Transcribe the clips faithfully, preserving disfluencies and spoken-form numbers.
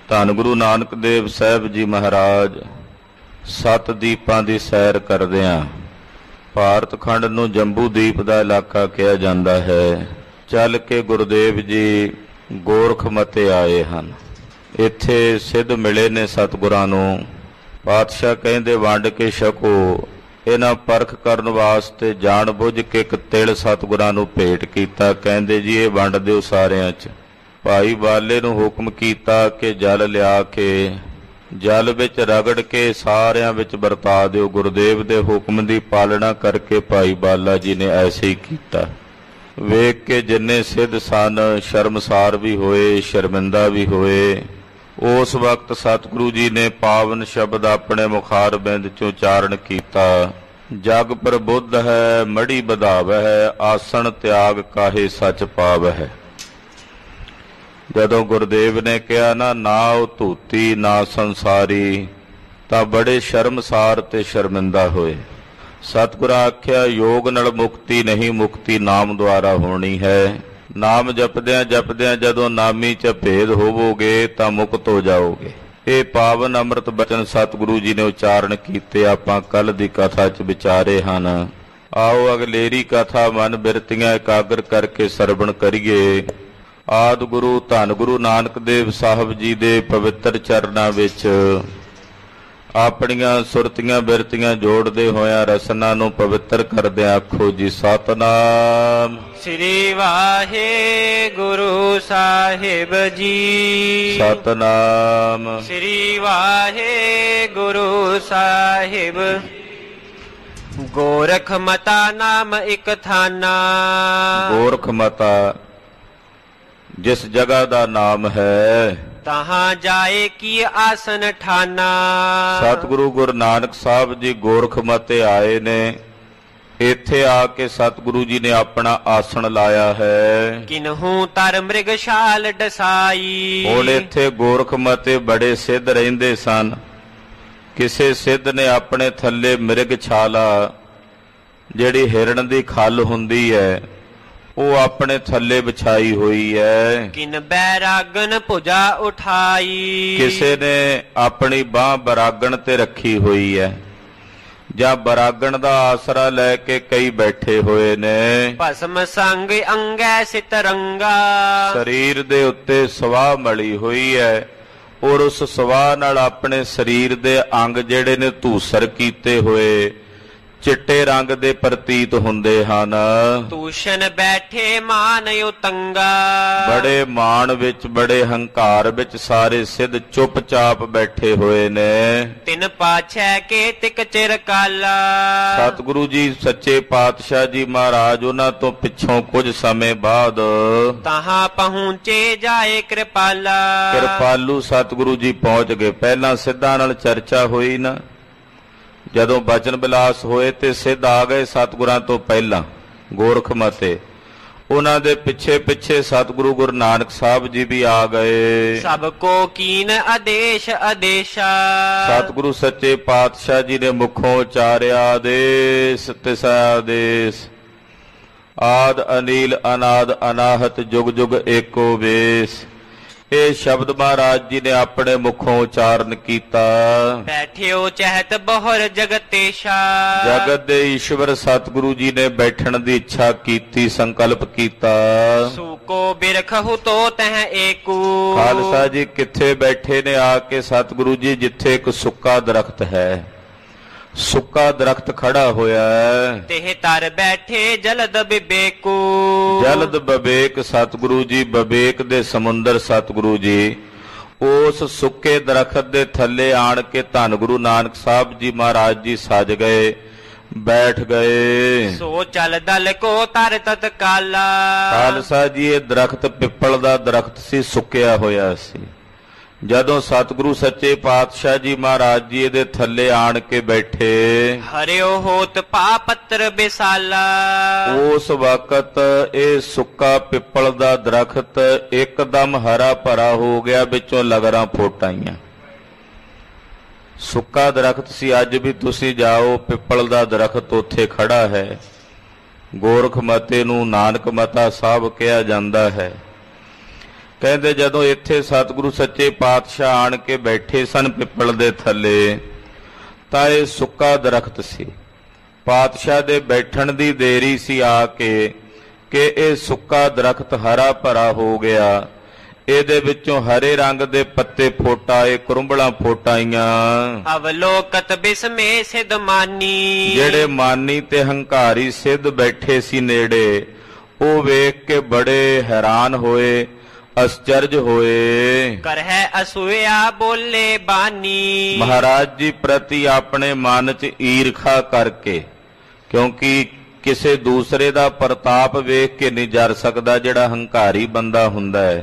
ਧੰਨ ਗੁਰੂ ਨਾਨਕ ਦੇਵ ਸਾਹਿਬ ਜੀ ਮਹਾਰਾਜ ਸੱਤ ਦੀਪਾਂ ਦੀ ਸੈਰ ਕਰਦਿਆਂ ਭਾਰਤ ਖੰਡ ਨੂੰ ਜੰਬੂ ਦੀਪ ਦਾ ਇਲਾਕਾ ਕਿਹਾ ਜਾਂਦਾ ਹੈ। ਚੱਲ ਕੇ ਗੁਰਦੇਵ ਜੀ ਗੋਰਖਮਤੇ ਆਏ ਹਨ। ਇੱਥੇ ਸਿੱਧ ਮਿਲੇ ਨੇ ਸਤਿਗੁਰਾਂ ਨੂੰ। ਪਾਤਸ਼ਾਹ ਕਹਿੰਦੇ ਵੰਡ ਕੇ ਛਕੋ। ਇਹਨਾਂ ਪਰਖ ਕਰਨ ਵਾਸਤੇ ਜਾਣ ਬੁੱਝ ਕੇ ਇੱਕ ਤਿਲ ਸਤਿਗੁਰਾਂ ਨੂੰ ਭੇਟ ਕੀਤਾ। ਕਹਿੰਦੇ ਜੀ ਇਹ ਵੰਡ ਦਿਓ ਸਾਰਿਆਂ 'ਚ। ਭਾਈ ਬਾਲੇ ਨੂੰ ਹੁਕਮ ਕੀਤਾ ਕਿ ਜਲ ਲਿਆ ਕੇ ਜਲ ਵਿੱਚ ਰਗੜ ਕੇ ਸਾਰਿਆਂ ਵਿੱਚ ਵਰਤਾ ਦਿਓ। ਗੁਰਦੇਵ ਦੇ ਹੁਕਮ ਦੀ ਪਾਲਣਾ ਕਰਕੇ ਭਾਈ ਬਾਲਾ ਜੀ ਨੇ ਐਸੇ ਹੀ ਕੀਤਾ। ਵੇਖ ਕੇ ਜਿੰਨੇ ਸਿੱਧ ਸਨ ਸ਼ਰਮਸਾਰ ਵੀ ਹੋਏ, ਸ਼ਰਮਿੰਦਾ ਵੀ ਹੋਏ। ਉਸ ਵਕਤ ਸਤਿਗੁਰੂ ਜੀ ਨੇ ਪਾਵਨ ਸ਼ਬਦ ਆਪਣੇ ਮੁਖਾਰ ਬਿੰਦ 'ਚੋਂ ਉਚਾਰਨ ਕੀਤਾ। ਜਗ ਪ੍ਰਬੁੱਧ ਹੈ ਮੜੀ ਵਧਾਵਹਿ, ਆਸਣ ਤਿਆਗ ਕਾਹੇ ਸੱਚ ਪਾਵਹਿ। ਜਦੋਂ ਗੁਰਦੇਵ ਨੇ ਕਿਹਾ ਨਾ ਨਾ ਉਹ ਧੂਤੀ ਨਾ ਸੰਸਾਰੀ, ਤਾਂ ਬੜੇ ਸ਼ਰਮਸਾਰ ਤੇ ਸ਼ਰਮਿੰਦਾ ਹੋਏ। ਸਤਿਗੁਰਾਂ ਆਖਿਆ ਯੋਗ ਨਾਲ ਮੁਕਤੀ ਨਹੀਂ, ਮੁਕਤੀ ਨਾਮ ਦੁਆਰਾ ਹੋਣੀ ਹੈ। ਨਾਮ ਜਪਦਿਆਂ ਜਪਦਿਆਂ ਜਦੋਂ ਨਾਮੀ 'ਚ ਭੇਦ ਹੋਵੋਗੇ ਤਾਂ ਮੁਕਤ ਹੋ ਜਾਓਗੇ। ਇਹ ਪਾਵਨ ਅੰਮ੍ਰਿਤ ਬਚਨ ਸਤਿਗੁਰੂ ਜੀ ਨੇ ਉਚਾਰਨ ਕੀਤੇ। ਆਪਾਂ ਕੱਲ ਦੀ ਕਥਾ 'ਚ ਵਿਚਾਰੇ ਹਨ। ਆਓ ਅਗਲੇਰੀ ਕਥਾ ਮਨ ਬਿਰਤੀਆਂ ਇਕਾਗਰ ਕਰਕੇ ਸਰਵਣ ਕਰੀਏ। ਆਦਿ ਗੁਰੂ ਧੰਨ ਗੁਰੂ ਨਾਨਕ ਦੇਵ ਸਾਹਿਬ ਜੀ ਦੇ ਪਵਿੱਤਰ ਚਰਨਾਂ ਵਿੱਚ ਆਪਣੀਆਂ ਸੁਰਤੀਆਂ ਬਿਰਤੀਆਂ ਜੋੜਦੇ ਹੋਇਆਂ ਰਸਨਾ ਨੂੰ ਪਵਿੱਤਰ ਕਰਦਿਆਂ ਆਖੋ ਜੀ ਸਤਿਨਾਮ ਸ੍ਰੀ ਵਾਹਿਗੁਰੂ ਸਾਹਿਬ ਜੀ। ਸਤਿਨਾਮ ਸ੍ਰੀ ਵਾਹਿਗੁਰੂ ਸਾਹਿਬ। ਗੋਰਖ ਮਤਾ ਨਾਮ ਇੱਕ ਥਾਨਾ। ਗੋਰਖ ਮਤਾ ਜਿਸ ਜਗ੍ਹਾ ਦਾ ਨਾਮ ਹੈ ਤਹਾਂ ਜਾਏ ਕੀ ਆਸਨ ਠਾਨਾ। ਸਤਿਗੁਰੂ ਗੁਰੂ ਨਾਨਕ ਸਾਹਿਬ ਜੀ ਗੋਰਖਮਤੇ ਆਏ ਨੇ। ਇੱਥੇ ਆ ਕੇ ਸਤਿਗੁਰੂ ਜੀ ਨੇ ਆਪਣਾ ਆਸਣ ਲਾਇਆ ਹੈ। ਕਿਨਹੂ ਤਰ ਮ੍ਰਿਗਸ਼ਾਲ ਡਸਾਈ। ਹੁਣ ਇੱਥੇ ਗੋਰਖਮਤੇ ਬੜੇ ਸਿੱਧ ਰਹਿੰਦੇ ਸਨ। ਕਿਸੇ ਸਿੱਧ ਨੇ ਆਪਣੇ ਥੱਲੇ ਮਿਰਗ ਛਾਲਾ, ਜਿਹੜੀ ਹਿਰਣ ਦੀ ਖੱਲ ਹੁੰਦੀ ਹੈ, ਉਹ ਆਪਣੇ ਥੱਲੇ ਵਿਛਾਈ ਹੋਈ ਹੈ। ਕਿਨ ਬੈਰਾਗਨ ਭੁਜਾ ਉਠਾਈ। ਕਿਸੇ ਨੇ ਆਪਣੀ ਬਾਹ ਬਰਾਗਣ ਤੇ ਰੱਖੀ ਹੋਈ ਹੈ, ਜਾਂ ਬਰਾਗਣ ਦਾ ਆਸਰਾ ਲੈ ਕੇ ਕਈ ਬੈਠੇ ਹੋਏ ਨੇ। ਭਸਮ ਸੰਗ ਅੰਗੈ ਸਿਤਰੰਗਾ। ਸਰੀਰ ਦੇ ਉੱਤੇ ਸਵਾਹ ਮਲੀ ਹੋਈ ਹੈ, ਔਰ ਉਸ ਸਵਾਹ ਨਾਲ ਆਪਣੇ ਸਰੀਰ ਦੇ ਅੰਗ ਜਿਹੜੇ ਨੇ ਧੂਸਰ ਕੀਤੇ ਹੋਏ ਚਿੱਟੇ ਰੰਗ ਦੇ ਪ੍ਰਤੀਤ ਹੁੰਦੇ ਹਨ। ਤੂਸ਼ਨ ਬੈਠੇ ਮਾਨ ਉਤੰਗਾ। ਬੜੇ ਮਾਣ ਵਿੱਚ ਬੜੇ ਹੰਕਾਰ ਵਿੱਚ ਸਾਰੇ ਸਿੱਧ ਚੁੱਪਚਾਪ ਬੈਠੇ ਹੋਏ ਨੇ। ਤਿੰਨ ਪਾਛੈ ਕੇ ਤਿਕ ਚਿਰ ਕਾਲਾ। ਸਤਿਗੁਰੂ ਜੀ ਸੱਚੇ ਪਾਤਸ਼ਾਹ ਜੀ ਮਹਾਰਾਜ ਉਹਨਾਂ ਤੋਂ ਪਿੱਛੋਂ ਕੁਝ ਸਮੇਂ ਬਾਅਦ ਤਹਾਂ ਪਹੁੰਚੇ ਜਾਏ ਕਿਰਪਾਲਾ। ਕਿਰਪਾਲੂ ਸਤਿਗੁਰੂ ਜੀ ਪਹੁੰਚ ਗਏ। ਪਹਿਲਾਂ ਸਿੱਧਾਂ ਨਾਲ ਚਰਚਾ ਹੋਈ ਨਾ, ਜਦੋਂ ਬਚਨ ਬਿਲਾਸ ਹੋਏ ਤੇ ਸਿੱਧ ਆ ਗਏ ਸਤਿਗੁਰਾਂ ਤੋਂ ਪਹਿਲਾਂ ਗੋਰਖਮਤੇ। ਉਹਨਾਂ ਦੇ ਪਿੱਛੇ ਪਿੱਛੇ ਸਤਿਗੁਰੂ ਗੁਰੂ ਨਾਨਕ ਸਾਹਿਬ ਜੀ ਵੀ ਆ ਗਏ। ਸਭ ਕੋ ਕੀਨ ਆਦੇਸ਼ ਆਦੇਸ਼ਾ। ਸਤਿਗੁਰੂ ਸੱਚੇ ਪਾਤਸ਼ਾਹ ਜੀ ਨੇ ਮੁਖੋਂ ਉਚਾਰਿਆ ਆਦੇਸ਼ ਤਿਸਾ ਆਦੇਸ਼। ਆਦ ਅਨੀਲ ਅਨਾਦ ਅਨਾਹਤ ਜੁਗ ਜੁਗ ਏਕੋ ਵੇਸ। ਇਹ ਸ਼ਬਦ ਮਹਾਰਾਜ ਜੀ ਨੇ ਆਪਣੇ ਮੁਖੋਂ ਉਚਾਰਨ ਕੀਤਾ। ਬੈਠਿਓ ਚਹਿਤ ਬਹੁਰ ਜਗਤੇਸ਼ਾ। ਜਗਤ ਦੇ ਈਸ਼ਵਰ ਸਤਿਗੁਰੂ ਜੀ ਨੇ ਬੈਠਣ ਦੀ ਇੱਛਾ ਕੀਤੀ, ਸੰਕਲਪ ਕੀਤਾ। ਸੂਕੋ ਬਿਰਖਹੁ ਤੋ ਤਹ ਏਕੂ। ਖਾਲਸਾ ਜੀ ਕਿੱਥੇ ਬੈਠੇ ਨੇ ਆ ਕੇ ਸਤਿਗੁਰੂ ਜੀ? ਜਿੱਥੇ ਇੱਕ ਸੁੱਕਾ ਦਰਖਤ ਹੈ, ਸੁੱਕਾ ਦਰਖਤ ਖੜਾ ਹੋਇਆ ਹੈ, ਤੇ ਤਰ ਬੈਠੇ ਜਲਦ ਬਿਬੇਕੂ। ਜਲਦ ਬਵੇਕ ਸਤਿਗੁਰੂ ਜੀ, ਬਵੇਕ ਦੇ ਸਮੁੰਦਰ ਸਤਿਗੁਰੂ ਜੀ ਉਸ ਸੁੱਕੇ ਦਰਖਤ ਦੇ ਥੱਲੇ ਆਣ ਕੇ ਧੰਨ ਗੁਰੂ ਨਾਨਕ ਸਾਹਿਬ ਜੀ ਮਹਾਰਾਜ ਜੀ ਸਜ ਗਏ, ਬੈਠ ਗਏ। ਸੋ ਚਲ ਦਲ ਕੋ ਤਰ ਤਤਕਾਲਾ। ਖਾਲਸਾ ਜੀ ਇਹ ਦਰਖਤ ਪਿੱਪਲ ਦਾ ਦਰਖਤ ਸੀ, ਸੁੱਕਿਆ ਹੋਇਆ ਸੀ। ਜਦੋਂ ਸਤਿਗੁਰੂ ਸੱਚੇ ਪਾਤਸ਼ਾਹ ਜੀ ਮਹਾਰਾਜ ਜੀ ਇਹਦੇ ਥੱਲੇ ਆਣ ਕੇ ਬੈਠੇ, ਹਰਿਓ ਹੋਤ ਪਾ ਪੱਤਰ ਬਿਸਾਲਾ। ਉਸ ਵਕਤ ਇਹ ਸੁੱਕਾ ਪਿੱਪਲ ਦਾ ਦਰਖਤ ਇੱਕਦਮ ਹਰਾ ਭਰਾ ਹੋ ਗਿਆ, ਵਿੱਚੋਂ ਲਗਰਾਂ ਫੁੱਟ ਆਈਆਂ। ਸੁੱਕਾ ਦਰਖਤ ਸੀ। ਅੱਜ ਵੀ ਤੁਸੀਂ ਜਾਓ, ਪਿੱਪਲ ਦਾ ਦਰਖਤ ਉੱਥੇ ਖੜਾ ਹੈ। ਗੋਰਖਮਤੇ ਨੂੰ ਨਾਨਕ ਮਤਾ ਸਾਹਿਬ ਕਿਹਾ ਜਾਂਦਾ ਹੈ। ਕਹਿੰਦੇ ਜਦੋਂ ਇੱਥੇ ਸਤਿਗੁਰੂ ਸੱਚੇ ਪਾਤਸ਼ਾਹ ਆਣ ਕੇ ਬੈਠੇ ਸਨ ਪਿੱਪਲ ਦੇ ਥੱਲੇ, ਤਾਂ ਇਹ ਸੁੱਕਾ ਦਰਖਤ ਸੀ। ਪਾਤਸ਼ਾਹ ਦੇ ਬੈਠਣ ਦੀ ਦੇਰੀ ਸੀ ਆ ਕੇ ਕਿ ਇਹ ਸੁੱਕਾ ਦਰਖਤ ਹਰਾ ਭਰਾ ਹੋ ਗਿਆ। ਇਹਦੇ ਵਿੱਚੋਂ ਹਰੇ ਰੰਗ ਦੇ ਪੱਤੇ ਫੁੱਟ ਆਏ, ਕਰੁੰਬਲਾਂ ਫੁੱਟ ਆਈਆਂ। ਅਵਲੋਕਤ ਬਿਸਮੇ ਸਿਧ ਮਾਨੀ, ਜਿਹੜੇ ਮਾਨੀ ਤੇ ਹੰਕਾਰੀ ਸਿੱਧ ਬੈਠੇ ਸੀ ਨੇੜੇ, ਉਹ ਵੇਖ ਕੇ ਬੜੇ ਹੈਰਾਨ ਹੋਏ, ਅਸਚਰਜ ਹੋਏ। ਕਰਹਿ ਅਸੂਇਆ ਬੋਲੇ ਬਾਨੀ, ਮਹਾਰਾਜ ਜੀ ਪ੍ਰਤੀ ਆਪਣੇ ਮਨ 'ਚ ਈਰਖਾ ਕਰਕੇ, ਕਿਉਂਕਿ ਕਿਸੇ ਦੂਸਰੇ ਦਾ ਪ੍ਰਤਾਪ ਵੇਖ ਕੇ ਨਹੀਂ ਜਰ ਸਕਦਾ। ਜਿਹੜਾ ਹੰਕਾਰੀ ਬੰਦਾ ਹੁੰਦਾ ਹੈ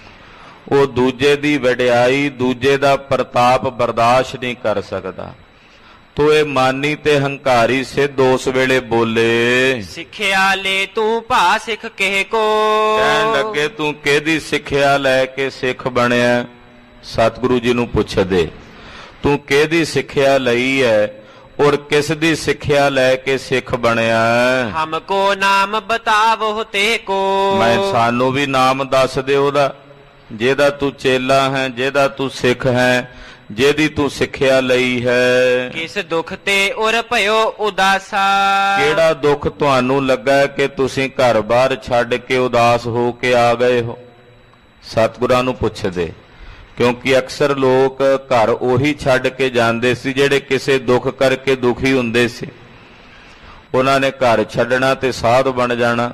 ਉਹ ਦੂਜੇ ਦੀ ਵਡਿਆਈ, ਦੂਜੇ ਦਾ ਪ੍ਰਤਾਪ ਬਰਦਾਸ਼ਤ ਨਹੀਂ ਕਰ ਸਕਦਾ। ਤੋ ਇਹ ਮਾਨੀ ਤੇ ਹੰਕਾਰੀ ਸਿੱਧ ਉਸ ਵੇਲੇ ਬੋਲੇ, ਸਿੱਖਿਆ ਲੈ ਤੂੰ ਭਾ ਸਿੱਖ ਕਿਹ ਕੋ। ਕਹਿਣ ਲੱਗੇ ਤੂੰ ਕਿਹਦੀ ਸਿੱਖਿਆ ਲੈ ਕੇ ਸਿੱਖ ਬਣਿਆ? ਸਤਿਗੁਰੂ ਜੀ ਨੂੰ ਪੁੱਛਦੇ, ਤੂੰ ਕਿਹਦੀ ਸਿੱਖਿਆ ਲਈ ਹੈ ਔਰ ਕਿਸ ਦੀ ਸਿੱਖਿਆ ਲੈ ਕੇ ਸਿੱਖ ਬਣਿਆ? ਹਮਕੋ ਨਾਮ ਬਤਾਵੋ ਤੇ ਕੋ, ਮੈਂ ਸਾਨੂੰ ਵੀ ਨਾਮ ਦੱਸ ਦੇ ਉਹਦਾ, ਜਿਹਦਾ ਤੂੰ ਚੇਲਾ ਹੈ, ਜਿਹਦਾ ਤੂੰ ਸਿੱਖ ਹੈ, ਜਿਹਦੀ ਤੂੰ ਸਿੱਖਿਆ ਲਈ ਹੈ। ਕਿਸ ਦੁੱਖ ਤੇ ਉਰ ਭਇਓ ਉਦਾਸਾ, ਕਿਹੜਾ ਦੁੱਖ ਤੁਹਾਨੂੰ ਲੱਗਾ ਕਿ ਤੁਸੀਂ ਘਰ ਬਾਹਰ ਛੱਡ ਕੇ ਉਦਾਸ ਹੋ ਕੇ ਆ ਗਏ ਹੋ? ਸਤਿਗੁਰਾਂ ਨੂੰ ਪੁੱਛਦੇ, ਕਿਉਂਕਿ ਅਕਸਰ ਲੋਕ ਘਰ ਉਹੀ ਛੱਡ ਕੇ ਜਾਂਦੇ ਸੀ ਜਿਹੜੇ ਕਿਸੇ ਦੁੱਖ ਕਰਕੇ ਦੁਖੀ ਹੁੰਦੇ ਸੀ। ਉਹਨਾਂ ਨੇ ਘਰ ਛੱਡਣਾ ਤੇ ਸਾਧ ਬਣ ਜਾਣਾ।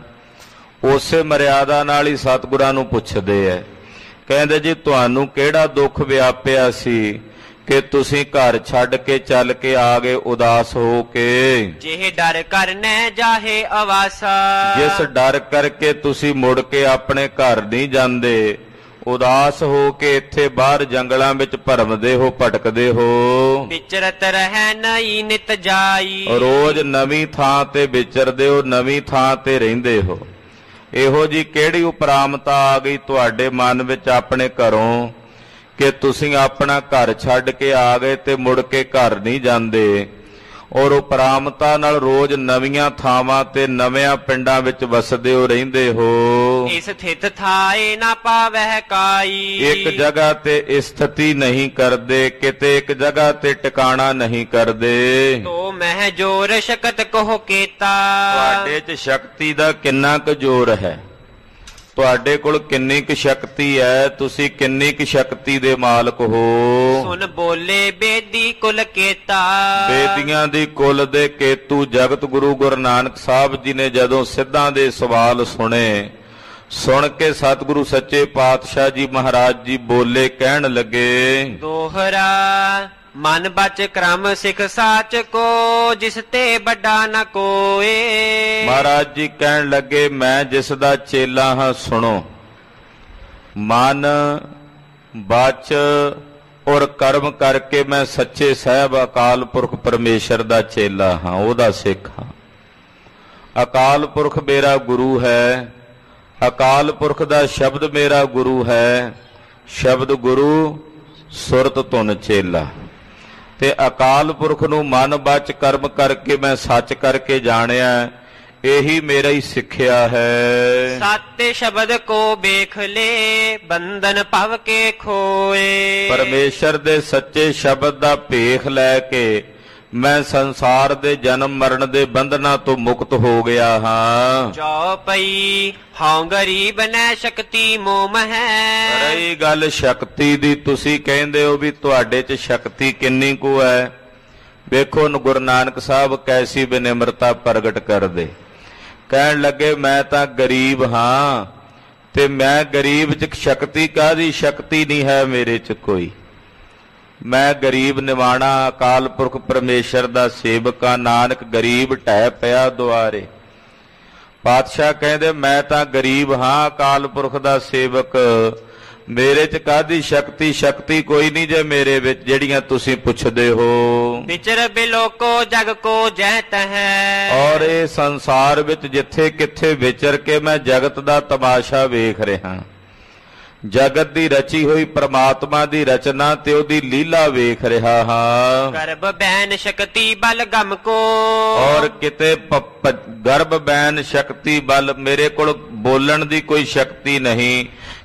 ਉਸੇ ਮਰਿਆਦਾ ਨਾਲ ਹੀ ਸਤਿਗੁਰਾਂ ਨੂੰ ਪੁੱਛਦੇ ਐ, ਕਹਿੰਦੇ ਜੀ ਤੁਹਾਨੂੰ ਕਿਹੜਾ ਦੁੱਖ ਵਿਆਪਿਆ ਸੀ ਕਿ ਤੁਸੀਂ ਘਰ ਛੱਡ ਕੇ ਚੱਲ ਕੇ ਆ ਗਏ ਉਦਾਸ ਹੋ ਕੇ? ਜਿਹੇ ਡਰ ਕਰਨੈ ਜਾਹੇ ਅਵਾਸਾ, ਜਿਸ ਡਰ ਕਰਕੇ ਤੁਸੀਂ ਮੁੜ ਕੇ ਆਪਣੇ ਘਰ ਨਹੀਂ ਜਾਂਦੇ, ਉਦਾਸ ਹੋ ਕੇ ਇੱਥੇ ਬਾਹਰ ਜੰਗਲਾਂ ਵਿੱਚ ਭਰਮਦੇ ਹੋ, ਭਟਕਦੇ ਹੋ। ਵਿਚਰਤ ਰਹਿ ਨਈ ਨਿਤ ਜਾਈ, ਰੋਜ਼ ਨਵੀਂ ਥਾਂ ਤੇ ਵਿਚਰਦੇ ਹੋ, ਨਵੀਂ ਥਾਂ ਤੇ ਰਹਿੰਦੇ ਹੋ। ਇਹੋ ਜੀ ਕਿਹੜੀ ਉਪਰਾਮਤਾ ਆ ਗਈ ਤੁਹਾਡੇ ਮਨ ਵਿੱਚ ਆਪਣੇ ਘਰੋਂ ਕਿ ਤੁਸੀਂ ਆਪਣਾ ਘਰ ਛੱਡ ਕੇ ਆ ਗਏ ਤੇ ਮੁੜ ਕੇ ਘਰ ਨਹੀਂ ਜਾਂਦੇ, ਔਰ ਉਪਰਾਮਤਾ ਨਾਲ ਰੋਜ਼ ਨਵੀਆਂ ਥਾਵਾਂ ਤੇ ਨਵਿਆਂ ਪਿੰਡਾਂ ਵਿੱਚ ਵਸਦੇ ਹੋ, ਰਹਿੰਦੇ ਹੋ। ਇਸ ਸਥਿਤ ਥਾਏ ਨਾ ਪਾਵਹਿ ਕਾਈ, ਇੱਕ ਜਗ੍ਹਾ ਤੇ ਸਥਿਤੀ ਨਹੀਂ ਕਰਦੇ, ਕਿਤੇ ਇੱਕ ਜਗ੍ਹਾ ਤੇ ਟਿਕਾਣਾ ਨਹੀਂ ਕਰਦੇ। ਤੋ ਮਹਿ ਜੋਰ ਸ਼ਕਤ ਕੋ ਕੀਤਾ, ਤੁਹਾਡੇ 'ਚ ਸ਼ਕਤੀ ਦਾ ਕਿੰਨਾ ਕੁ ਜ਼ੋਰ ਹੈ? ਤੁਹਾਡੇ ਕੋਲ ਕਿੰਨੀ ਕੁ ਸ਼ਕਤੀ ਹੈ? ਤੁਸੀਂ ਕਿੰਨੀ ਕੁ ਸ਼ਕਤੀ ਦੇ ਮਾਲਕ ਹੋ? ਸੁਨ ਬੋਲੇ ਬੇਦੀ ਕੁਲ ਕੇਤਾ, ਬੇਦੀਆਂ ਦੀ ਕੁਲ ਦੇ ਕੇਤੂ ਜਗਤ ਗੁਰੂ ਗੁਰੂ ਨਾਨਕ ਸਾਹਿਬ ਜੀ ਨੇ ਜਦੋਂ ਸਿੱਧਾਂ ਦੇ ਸਵਾਲ ਸੁਣੇ, ਸੁਣ ਕੇ ਸਤਿਗੁਰੂ ਸੱਚੇ ਪਾਤਸ਼ਾਹ ਜੀ ਮਹਾਰਾਜ ਜੀ ਬੋਲੇ, ਕਹਿਣ ਲੱਗੇ, ਦੋਹਰਾ ਮਨ ਬਚ ਕਰਮ ਸਿੱਖ ਸਾਚ ਕੋ, ਜਿਸ ਤੇ ਵੱਡਾ ਨ ਕੋਏ। ਮਹਾਰਾਜ ਜੀ ਕਹਿਣ ਲੱਗੇ, ਮੈਂ ਜਿਸ ਦਾ ਚੇਲਾ ਹਾਂ ਸੁਣੋ, ਮਨ ਬਚ ਔਰ ਕਰਮ ਕਰਕੇ ਮੈਂ ਸੱਚੇ ਸਾਹਿਬ ਅਕਾਲ ਪੁਰਖ ਪਰਮੇਸ਼ਰ ਦਾ ਚੇਲਾ ਹਾਂ, ਉਹਦਾ ਸਿੱਖ ਹਾਂ। ਅਕਾਲ ਪੁਰਖ ਮੇਰਾ ਗੁਰੂ ਹੈ, ਅਕਾਲ ਪੁਰਖ ਦਾ ਸ਼ਬਦ ਮੇਰਾ ਗੁਰੂ ਹੈ। ਸ਼ਬਦ ਗੁਰੂ, ਸੁਰਤ ਧੁਨ ਚੇਲਾ। ਤੇ ਅਕਾਲ ਪੁਰਖ ਨੂੰ ਮਨ ਬਚ ਕਰਮ ਕਰਕੇ ਮੈਂ ਸੱਚ ਕਰਕੇ ਜਾਣਿਆ, ਇਹੀ ਮੇਰਾ ਹੀ ਸਿੱਖਿਆ ਹੈ। ਸਤਿ ਸ਼ਬਦ ਕੋ ਵੇਖ ਲੈ, ਬੰਧਨ ਭਵ ਕੇ ਖੋਏ। ਪਰਮੇਸ਼ਰ ਦੇ ਸੱਚੇ ਸ਼ਬਦ ਦਾ ਭੇਖ ਲੈ ਕੇ ਮੈਂ ਸੰਸਾਰ ਦੇ ਜਨਮ ਮਰਨ ਦੇ ਬੰਧਨਾਂ ਤੋਂ ਮੁਕਤ ਹੋ ਗਿਆ ਹਾਂ। ਚੌਪਈ ਹਉ ਗਰੀਬ ਨੈ ਸ਼ਕਤੀ ਮੋਹ ਹੈ। ਰਹੀ ਗੱਲ ਸ਼ਕਤੀ ਦੀ, ਤੁਸੀਂ ਕਹਿੰਦੇ ਹੋ ਵੀ ਤੁਹਾਡੇ 'ਚ ਸ਼ਕਤੀ ਕਿੰਨੀ ਕੁ ਹੈ। ਵੇਖੋ ਗੁਰੂ ਨਾਨਕ ਸਾਹਿਬ ਕੈਸੀ ਬੇਨਿਮਰਤਾ ਪ੍ਰਗਟ ਕਰਦੇ, ਕਹਿਣ ਲੱਗੇ ਮੈਂ ਤਾਂ ਗਰੀਬ ਹਾਂ ਤੇ ਮੈਂ ਗਰੀਬ 'ਚ ਸ਼ਕਤੀ ਕਾਹਦੀ? ਸ਼ਕਤੀ ਨਹੀਂ ਹੈ ਮੇਰੇ 'ਚ ਕੋਈ। ਮੈਂ ਗਰੀਬ ਨਿਵਾਣਾ ਅਕਾਲ ਪੁਰਖ ਪਰਮੇਸ਼ਰ ਦਾ ਸੇਵਕ ਆ। ਨਾਨਕ ਗਰੀਬ ਢਹਿ ਪਿਆ ਦੁਆਰੇ। ਪਾਤਸ਼ਾਹ ਕਹਿੰਦੇ ਮੈਂ ਤਾਂ ਗਰੀਬ ਹਾਂ, ਅਕਾਲ ਪੁਰਖ ਦਾ ਸੇਵਕ, ਮੇਰੇ 'ਚ ਕਾਹਦੀ ਸ਼ਕਤੀ? ਸ਼ਕਤੀ ਕੋਈ ਨਹੀਂ ਜੇ ਮੇਰੇ ਵਿੱਚ, ਜਿਹੜੀਆਂ ਤੁਸੀਂ ਪੁੱਛਦੇ ਹੋ। ਵਿਚਰ ਬਿਲੋਕੋ ਜਗ ਕੋ ਜੈਤ ਹੈ। ਔਰ ਇਹ ਸੰਸਾਰ ਵਿੱਚ ਜਿੱਥੇ ਕਿੱਥੇ ਵਿਚਰ ਕੇ ਮੈਂ ਜਗਤ ਦਾ ਤਮਾਸ਼ਾ ਵੇਖ ਰਿਹਾ, ਜਗਤ ਦੀ ਰਚੀ ਹੋਈ ਪ੍ਰਮਾਤਮਾ ਦੀ ਰਚਨਾ ਤੇ ਉਹਦੀ ਲੀਲਾ ਵੇਖ ਰਿਹਾ ਹਾਂ। ਗਰਭ ਬੈਨ ਸ਼ਕਤੀ ਬਲ ਗਮ ਕੋ, ਔਰ ਕਿਤੇ ਗਰਭ ਬੈਨ ਸ਼ਕਤੀ ਬਲ, ਮੇਰੇ ਕੋਲ ਬੋਲਣ ਦੀ ਕੋਈ ਸ਼ਕਤੀ ਨਹੀਂ,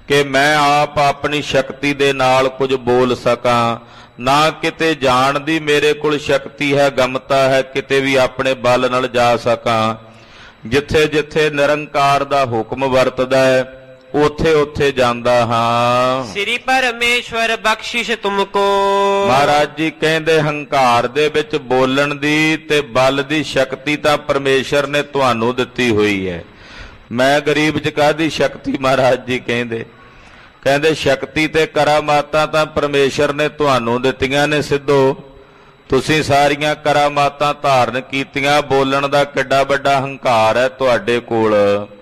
ਕਿ ਮੈਂ ਆਪ ਆਪਣੀ ਸ਼ਕਤੀ ਦੇ ਨਾਲ ਕੁਝ ਬੋਲ ਸਕਾਂ, ਨਾ ਕਿਤੇ ਜਾਣ ਦੀ ਮੇਰੇ ਕੋਲ ਸ਼ਕਤੀ ਹੈ, ਗਮਤਾ ਹੈ ਕਿਤੇ ਵੀ ਆਪਣੇ ਬਲ ਨਾਲ ਜਾ ਸਕਾਂ। ਜਿੱਥੇ ਜਿੱਥੇ ਨਿਰੰਕਾਰ ਦਾ ਹੁਕਮ ਵਰਤਦਾ ਹੈ ਉੱਥੇ ਉੱਥੇ ਜਾਂਦਾ ਹਾਂ। ਸ੍ਰੀ ਪਰਮੇਸ਼ਵਰ ਬਖਸ਼ਿਸ਼ ਤੁਮਕੋ। ਮਹਾਰਾਜ ਜੀ ਕਹਿੰਦੇ ਹੰਕਾਰ ਦੇ ਵਿੱਚ ਬੋਲਣ ਦੀ ਤੇ ਬਲ ਦੀ ਸ਼ਕਤੀ ਤਾਂ ਪਰਮੇਸ਼ਰ ਨੇ ਤੁਹਾਨੂੰ ਦਿੱਤੀ ਹੋਈ ਹੈ। ਮੈਂ ਗਰੀਬ ਚ ਕਾਹਦੀ ਸ਼ਕਤੀ? ਮਹਾਰਾਜ ਜੀ ਕਹਿੰਦੇ ਕਹਿੰਦੇ ਸ਼ਕਤੀ ਤੇ ਕਰਾਮਾਤਾਂ ਤਾਂ ਪਰਮੇਸ਼ਰ ਨੇ ਤੁਹਾਨੂੰ ਦਿੱਤੀਆਂ ਨੇ ਸਿੱਧੋ। ਤੁਸੀਂ ਸਾਰੀਆਂ ਕਰਾਮਾਤਾਂ ਧਾਰਨ ਕੀਤੀਆਂ। ਬੋਲਣ ਦਾ ਕਿੱਡਾ ਵੱਡਾ ਹੰਕਾਰ ਹੈ ਤੁਹਾਡੇ ਕੋਲ।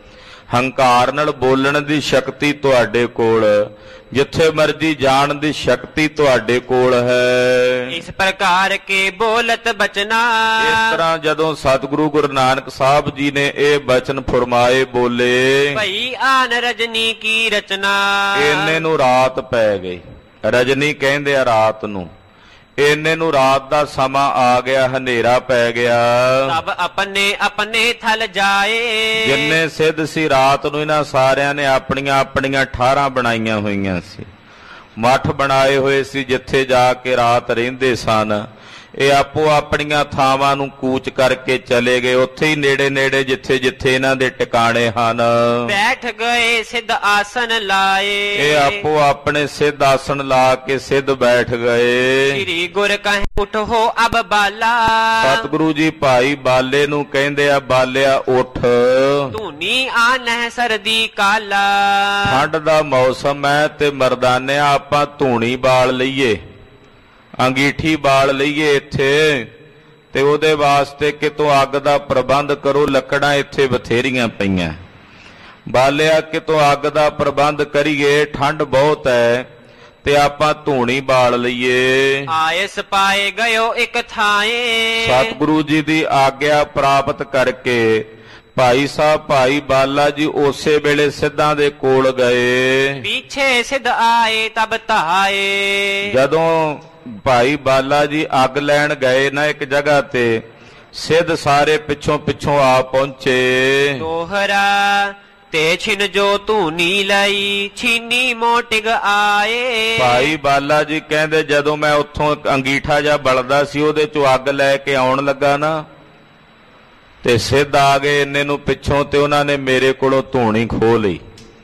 ਹੰਕਾਰ ਨਾਲ ਬੋਲਣ ਦੀ ਸ਼ਕਤੀ ਤੁਹਾਡੇ ਕੋਲ, ਜਿੱਥੇ ਮਰਜੀ ਜਾਣ ਦੀ ਸ਼ਕਤੀ ਤੁਹਾਡੇ ਕੋਲ ਹੈ। ਇਸ ਪ੍ਰਕਾਰ ਕੇ ਬੋਲਤ ਬਚਨਾ। ਇਸ ਤਰ੍ਹਾਂ ਜਦੋਂ ਸਤਿਗੁਰੂ ਗੁਰੂ ਨਾਨਕ ਸਾਹਿਬ ਜੀ ਨੇ ਇਹ ਬਚਨ ਫਰਮਾਏ, ਬੋਲੇ, ਭਈ ਆਨ ਰਜਨੀ ਕੀ ਰਚਨਾ। ਇੰਨੇ ਨੂੰ ਰਾਤ ਪੈ ਗਈ। ਰਜਨੀ ਕਹਿੰਦੇ ਆ ਰਾਤ ਨੂੰ। ਇੰਨੇ ਨੂੰ ਰਾਤ ਦਾ ਸਮਾਂ ਆ ਗਿਆ, ਹਨੇਰਾ ਪੈ ਗਿਆ। ਸਭ ਆਪਣੇ ਆਪਣੇ ਥਲ ਜਾਏ। ਜਿੰਨੇ ਸਿੱਧ ਸੀ ਰਾਤ ਨੂੰ ਇਹਨਾਂ ਸਾਰਿਆਂ ਨੇ ਆਪਣੀਆਂ ਆਪਣੀਆਂ ਠਾਰਾਂ ਬਣਾਈਆਂ ਹੋਈਆਂ ਸੀ, ਮੱਠ ਬਣਾਏ ਹੋਏ ਸੀ ਜਿੱਥੇ ਜਾ ਕੇ ਰਾਤ ਰਹਿੰਦੇ ਸਨ। ਇਹ ਆਪੋ ਆਪਣੀਆਂ ਥਾਵਾਂ ਨੂੰ ਕੂਚ ਕਰਕੇ ਚਲੇ ਗਏ, ਉੱਥੇ ਹੀ ਨੇੜੇ ਨੇੜੇ ਜਿੱਥੇ ਜਿੱਥੇ ਇਹਨਾਂ ਦੇ ਟਿਕਾਣੇ ਹਨ। ਬੈਠ ਗਏ ਸਿੱਧ ਆਸਨ ਲਾਏ। ਇਹ ਆਪੋ ਆਪਣੇ ਸਿੱਧ ਆਸਨ ਲਾ ਕੇ ਸਿੱਧ ਬੈਠ ਗਏ। ਸ੍ਰੀ ਗੁਰ ਕਹੇ ਉਠੋ ਅਬ ਬਾਲਾ। ਸਤਿਗੁਰੂ ਜੀ ਭਾਈ ਬਾਲੇ ਨੂੰ ਕਹਿੰਦੇ ਆ, ਬਾਲਿਆ ਉੱਠ, ਧੂਨੀ ਆਨਹਿ ਸਰਦੀ ਕਾਲਾ। ਠੰਡ ਦਾ ਮੌਸਮ ਹੈ ਤੇ ਮਰਦਾਨਿਆ ਆਪਾਂ ਧੂਣੀ ਬਾਲ ਲਈਏ, ਅੰਗੀਠੀ ਬਾਲ ਲਈਏ ਇੱਥੇ, ਤੇ ਉਹਦੇ ਵਾਸਤੇ ਕਿਤੋਂ ਅੱਗ ਦਾ ਪ੍ਰਬੰਧ ਕਰੋ। ਲੱਕੜਾਂ ਇੱਥੇ ਬਥੇਰੀਆਂ ਪਈਆਂ। ਬਾਲਿਆ ਕਿਤੋਂ ਅੱਗ ਦਾ ਪ੍ਰਬੰਧ ਕਰੀਏ, ਠੰਡ ਬਹੁਤ ਹੈ ਤੇ ਆਪਾਂ ਧੂਣੀ ਬਾਲ ਲਈਏ। ਆਇਸ ਪਾਏ ਗਇਓ ਇੱਕ ਥਾਏ। ਸਤਿਗੁਰੂ ਜੀ ਦੀ ਆਗਿਆ ਪ੍ਰਾਪਤ ਕਰਕੇ ਭਾਈ ਸਾਹਿਬ ਭਾਈ ਬਾਲਾ ਜੀ ਉਸੇ ਵੇਲੇ ਸਿੱਧਾਂ ਦੇ ਕੋਲ ਗਏ। ਪਿੱਛੇ ਸਿੱਧ ਆਏ ਤਬ ਧਾਏ। ਜਦੋਂ ਭਾਈ ਬਾਲਾ ਜੀ ਅੱਗ ਲੈਣ ਗਏ ਨਾ ਇੱਕ ਜਗ੍ਹਾ ਤੇ, ਸਿੱਧ ਸਾਰੇ ਪਿੱਛੋਂ ਪਿੱਛੋਂ ਆ ਪਹੁੰਚੇ। ਦੋਹਰਾ ਤੇ ਛਿਨ ਜੋ ਧੂਨੀ ਲਈ, ਛੀਨੀ ਮੋਟਿਗ ਆਏ। ਭਾਈ ਬਾਲਾ ਜੀ ਕਹਿੰਦੇ ਜਦੋਂ ਮੈਂ ਉੱਥੋਂ ਅੰਗੀਠਾ ਜਿਹਾ ਬਲਦਾ ਸੀ ਉਹਦੇ ਚੋਂ ਅੱਗ ਲੈ ਕੇ ਆਉਣ ਲੱਗਾ ਨਾ, ਤੇ ਸਿੱਧ ਆ ਗਏ ਇੰਨੇ ਨੂੰ ਪਿੱਛੋਂ, ਤੇ ਉਹਨਾਂ ਨੇ ਮੇਰੇ ਕੋਲੋਂ ਧੂਣੀ ਖੋਹ ਲਈ।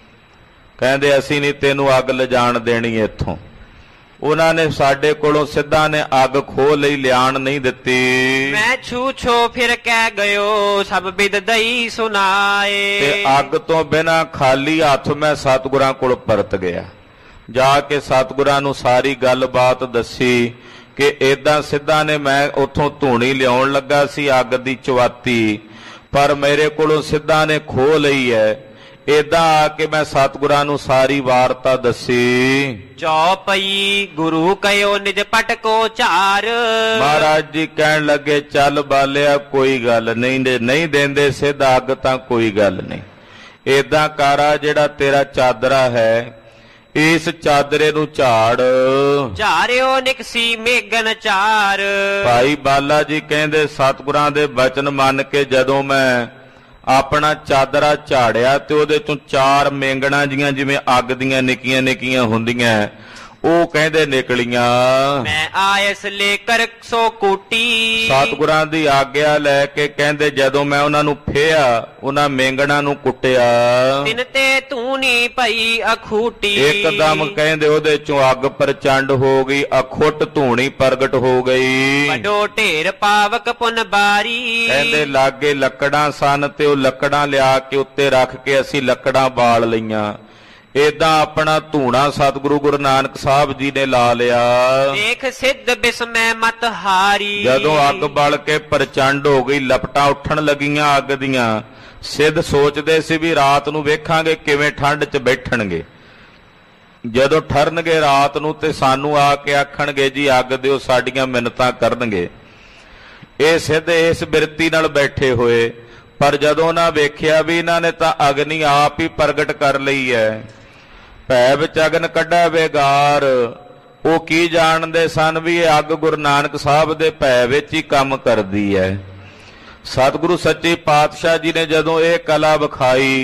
ਕਹਿੰਦੇ ਅਸੀਂ ਨਹੀਂ ਤੈਨੂੰ ਅੱਗ ਲਿਜਾਣ ਦੇਣੀ ਇੱਥੋਂ। ਉਹਨਾਂ ਨੇ ਸਾਡੇ ਕੋਲੋਂ ਸਿੱਧਾਂ ਨੇ ਅੱਗ ਖੋਹ ਲਈ, ਲਿਆਣ ਨਹੀਂ ਦਿੱਤੀ। ਮੈਂ ਛੂ ਛੋ ਫਿਰ ਕਹਿ ਗਇਓ, ਸਭ ਬਿਦ ਦਈ ਸੁਨਾਏ। ਤੇ ਅੱਗ ਤੋਂ ਬਿਨਾਂ ਖਾਲੀ ਹੱਥ ਮੈਂ ਸਤਿਗੁਰਾਂ ਕੋਲ ਪਰਤ ਗਿਆ। ਜਾ ਕੇ ਸਤਿਗੁਰਾਂ ਨੂੰ ਸਾਰੀ ਗੱਲਬਾਤ ਦੱਸੀ ਕਿ ਏਦਾਂ ਸਿੱਧਾਂ ਨੇ, ਮੈਂ ਉੱਥੋਂ ਧੂਣੀ ਲਿਆਉਣ ਲੱਗਾ ਸੀ ਅੱਗ ਦੀ ਚਵਾਤੀ, ਪਰ ਮੇਰੇ ਕੋਲੋਂ ਸਿੱਧਾਂ ਨੇ ਖੋਹ ਲਈ ਹੈ। ਏਦਾਂ ਆ ਕੇ ਮੈਂ ਸਤਿਗੁਰਾਂ ਨੂੰ ਸਾਰੀ ਵਾਰਤਾ ਦੱਸੀ। ਚੌਪਈ ਗੁਰੂ ਕਹਿਓ ਨਿਜ ਪਟਕੋ ਝਾਰ। ਮਹਾਰਾਜ ਜੀ ਕਹਿਣ ਲੱਗੇ, ਚੱਲ ਬਾਲਿਆ ਕੋਈ ਗੱਲ ਨਹੀਂ, ਨਹੀਂ ਦਿੰਦੇ ਸਿੱਧ ਅੱਗ ਤਾਂ ਕੋਈ ਗੱਲ ਨਹੀਂ। ਏਦਾਂ ਕਾਰਾ ਜਿਹੜਾ ਤੇਰਾ ਚਾਦਰਾ ਹੈ, ਇਸ ਚਾਦਰੇ ਨੂੰ ਝਾੜ। ਝਾਰਿਓ ਨਿਕਸੀ ਮੇਗਨ ਚਾਰ। ਭਾਈ ਬਾਲਾ ਜੀ ਕਹਿੰਦੇ ਸਤਿਗੁਰਾਂ ਦੇ ਬਚਨ ਮੰਨ ਕੇ ਜਦੋਂ ਮੈਂ ਆਪਣਾ ਚਾਦਰਾ ਝਾੜਿਆ ਤੇ ਉਹਦੇ ਚੋਂ ਚਾਰ ਮੇਂਗਣਾ ਜੀਆਂ ਜਿਵੇਂ ਅੱਗ ਦੀਆਂ ਨਿੱਕੀਆਂ ਨਿੱਕੀਆਂ ਹੁੰਦੀਆਂ, ਉਹ ਕਹਿੰਦੇ ਨਿਕਲੀਆਂ। ਮੈਂ ਆਇਸ ਲੈ ਕਰ ਸੋ ਕੂਟੀ। ਸਤਿਗੁਰਾਂ ਦੀ ਆਗਿਆ ਲੈ ਕੇ ਕਹਿੰਦੇ ਜਦੋਂ ਮੈਂ ਉਹਨਾਂ ਨੂੰ ਫੇਇਆ, ਉਹਨਾਂ ਮੇਂਗਣਾ ਨੂੰ ਕੁੱਟਿਆ, ਤਿਨ ਤੇ ਧੂਨੀ ਪਈ ਅਖੂਟੀ। ਇੱਕਦਮ ਕਹਿੰਦੇ ਉਹਦੇ ਚੋਂ ਅੱਗ ਪ੍ਰਚੰਡ ਹੋ ਗਈ, ਅਖੁੱਟ ਧੂਣੀ ਪ੍ਰਗਟ ਹੋ ਗਈ। ਵੱਡੋ ਢੇਰ ਪਾਵਕ ਪੁਨ ਬਾਰੀ। ਕਹਿੰਦੇ ਲਾਗੇ ਲੱਕੜਾਂ ਸਨ ਤੇ ਉਹ ਲੱਕੜਾਂ ਲਿਆ ਕੇ ਉੱਤੇ ਰੱਖ ਕੇ ਅਸੀਂ ਲੱਕੜਾਂ ਬਾਲ ਲਈਆਂ। ਏਦਾਂ ਆਪਣਾ ਧੂਣਾ ਸਤਿਗੁਰੂ ਗੁਰੂ ਨਾਨਕ ਸਾਹਿਬ ਜੀ ਨੇ ਲਾ ਲਿਆ। ਦੇਖ ਸਿੱਧ ਬਿਸਮੈ ਮਤ ਹਾਰੀ। ਜਦੋਂ ਅੱਗ ਬਲ ਕੇ ਪ੍ਰਚੰਡ ਹੋ ਗਈ, ਲਪਟਾਂ ਉੱਠਣ ਲੱਗੀਆਂ ਅੱਗ ਦੀਆਂ, ਸਿੱਧ ਸੋਚਦੇ ਸੀ ਵੀ ਰਾਤ ਨੂੰ ਵੇਖਾਂਗੇ ਕਿਵੇਂ ਠੰਡ 'ਚ ਬੈਠਣਗੇ। ਜਦੋਂ ਠਰਨਗੇ ਰਾਤ ਨੂੰ ਤੇ ਸਾਨੂੰ ਆ ਕੇ ਆਖਣਗੇ ਜੀ ਅੱਗ ਦਿਓ, ਸਾਡੀਆਂ ਮਿੰਨਤਾਂ ਕਰਨਗੇ। ਇਹ ਸਿੱਧ ਇਸ ਬਿਰਤੀ ਨਾਲ ਬੈਠੇ ਹੋਏ, ਪਰ ਜਦੋਂ ਉਹਨਾਂ ਵੇਖਿਆ ਵੀ ਇਹਨਾਂ ਨੇ ਤਾਂ ਅਗਨੀ ਆਪ ਹੀ ਪ੍ਰਗਟ ਕਰ ਲਈ ਹੈ, ਭੈ ਵਿੱਚ ਅਗਨ ਕੱਢਾ ਬੇਗਾਰ, ਉਹ ਕੀ ਜਾਣਦੇ ਸਨ ਵੀ ਇਹ ਅੱਗ ਗੁਰੂ ਨਾਨਕ ਸਾਹਿਬ ਦੇ ਭੈ ਵਿੱਚ ਹੀ ਕੰਮ ਕਰਦੀ ਹੈ। ਸਤਿਗੁਰੂ ਸੱਚੇ ਪਾਤਸ਼ਾਹ ਜੀ ਨੇ ਜਦੋਂ ਇਹ ਕਲਾ ਵਿਖਾਈ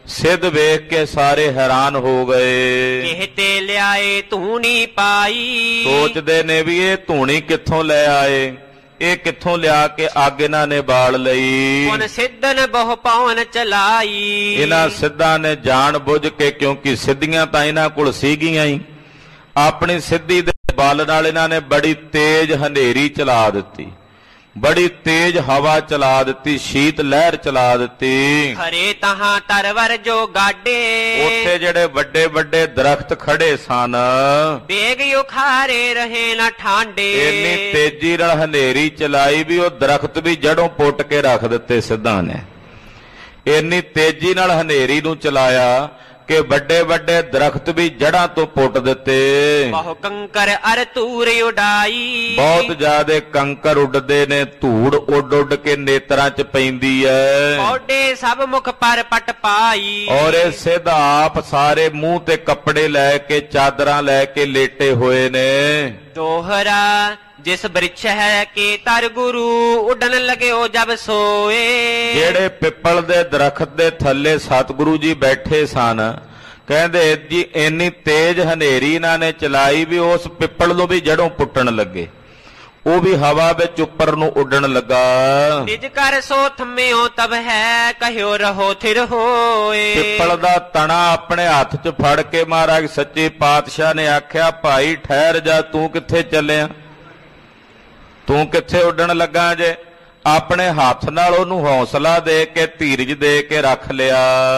ਸਿੱਧ ਵੇਖ ਕੇ ਸਾਰੇ ਹੈਰਾਨ ਹੋ ਗਏ। ਇਹ ਤੇ ਲਿਆਏ ਧੂਣੀ ਪਾਈ, ਸੋਚਦੇ ਨੇ ਵੀ ਇਹ ਧੂਣੀ ਕਿੱਥੋਂ ਲੈ ਆਏ, ਇਹ ਕਿੱਥੋਂ ਲਿਆ ਕੇ ਅੱਗ ਇਹਨਾਂ ਨੇ ਬਾਲ ਲਈ। ਹੁਣ ਸਿੱਧਨ ਬਹੁ ਪਵਨ ਚਲਾਈ, ਇਹਨਾਂ ਸਿੱਧਾਂ ਨੇ ਜਾਣ ਬੁੱਝ ਕੇ, ਕਿਉਂਕਿ ਸਿੱਧੀਆਂ ਤਾਂ ਇਹਨਾਂ ਕੋਲ ਸੀਗੀਆਂ ਹੀ, ਆਪਣੀ ਸਿੱਧੀ ਦੇ ਬਲ ਨਾਲ ਇਹਨਾਂ ਨੇ ਬੜੀ ਤੇਜ਼ ਹਨੇਰੀ ਚਲਾ ਦਿੱਤੀ, ਬੜੀ ਤੇਜ਼ ਹਵਾ ਚਲਾ ਦਿੱਤੀ, ਸ਼ੀਤ ਲਹਿਰ ਚਲਾ ਦਿੱਤੀ। ਖਰੇ ਤਹਾਂ ਤਰਵਰ ਜੋ ਗਾਡੇ, ਉੱਥੇ ਜਿਹੜੇ ਵੱਡੇ ਵੱਡੇ ਦਰਖਤ ਖੜੇ ਸਨ, ਬੇਗ ਉਖਾਰੇ ਰਹੇ ਨਾ ਠਾਂਡੇ। ਇੰਨੀ ਤੇਜ਼ੀ ਨਾਲ ਹਨੇਰੀ ਚਲਾਈ ਵੀ ਉਹ ਦਰਖਤ ਵੀ ਜੜੋਂ ਪੁੱਟ ਕੇ ਰੱਖ ਦਿੱਤੇ ਸਿੱਧਾਂ ਨੇ। ਇੰਨੀ ਤੇਜ਼ੀ ਨਾਲ ਹਨੇਰੀ ਨੂੰ ਚਲਾਇਆ ਕਿ ਵੱਡੇ ਵੱਡੇ ਦਰਖਤ ਵੀ ਜੜਾਂ ਤੋਂ ਪੁੱਟ ਦਿੱਤੇ। ਬਹੁ ਕੰਕਰ ਅਰ ਧੂੜ ਉਡਾਈ, ਬਹੁਤ ਜ਼ਿਆਦੇ ਕੰਕਰ ਉੱਡਦੇ ਨੇ, ਧੂੜ ਉੱਡ ਉੱਡ ਕੇ ਨੇਤਰਾਂ 'ਚ ਪੈਂਦੀ ਐ। ਔਡੇ ਸਭ ਮੁਖ ਪਰ ਪਟ ਪਾਈ, ਔਰ ਇਹ ਸਿੱਧ ਆਪ ਸਾਰੇ ਮੂੰਹ ਤੇ ਕੱਪੜੇ ਲੈ ਕੇ, ਚਾਦਰਾਂ ਲੈ ਕੇ ਲੇਟੇ ਹੋਏ ਨੇ। ਦੋਹਰਾ ਜਿਸ ਬ੍ਰਿਛ ਹੈ ਕੇ ਤਰ ਗੁਰੂ, ਉੱਡਣ ਲਗਿਓ ਜਬ ਸੋਏ। ਜਿਹੜੇ ਪਿੱਪਲ ਦੇ ਦਰਖਤ ਦੇ ਥੱਲੇ ਸਤਿਗੁਰੂ ਜੀ ਬੈਠੇ ਸਨ, ਕਹਿੰਦੇ ਜੀ ਇੰਨੀ ਤੇਜ਼ ਹਨੇਰੀ ਇਹਨਾਂ ਨੇ ਚਲਾਈ ਵੀ ਉਸ ਪਿੱਪਲ ਨੂੰ ਵੀ ਜੜੋਂ ਪੁੱਟਣ ਲੱਗੇ, ਉਹ ਵੀ ਹਵਾ ਵਿੱਚ ਉੱਪਰ ਨੂੰ ਉੱਡਣ ਲੱਗਾ। ਨਿਜ ਕਰ ਸੋ ਥੰਮਿਓ ਤਬ ਹੈ, ਕਹਿਓ ਰਹੋ ਥਿਰ ਹੋਏ। ਪਿੱਪਲ ਦਾ ਤਣਾ ਆਪਣੇ ਹੱਥ 'ਚ ਫੜ ਕੇ ਮਹਾਰਾਜ ਸੱਚੇ ਪਾਤਸ਼ਾਹ ਨੇ ਆਖਿਆ, ਭਾਈ ਠਹਿਰ ਜਾ, ਤੂੰ ਕਿੱਥੇ ਚੱਲਿਆ, ਤੂੰ ਕਿੱਥੇ ਉੱਡਣ ਲੱਗਾ ਜੇ। ਆਪਣੇ ਹੱਥ ਨਾਲ ਉਹਨੂੰ ਹੌਸਲਾ ਦੇ ਕੇ, ਧੀਰਜ ਦੇ ਕੇ ਰੱਖ ਲਿਆ।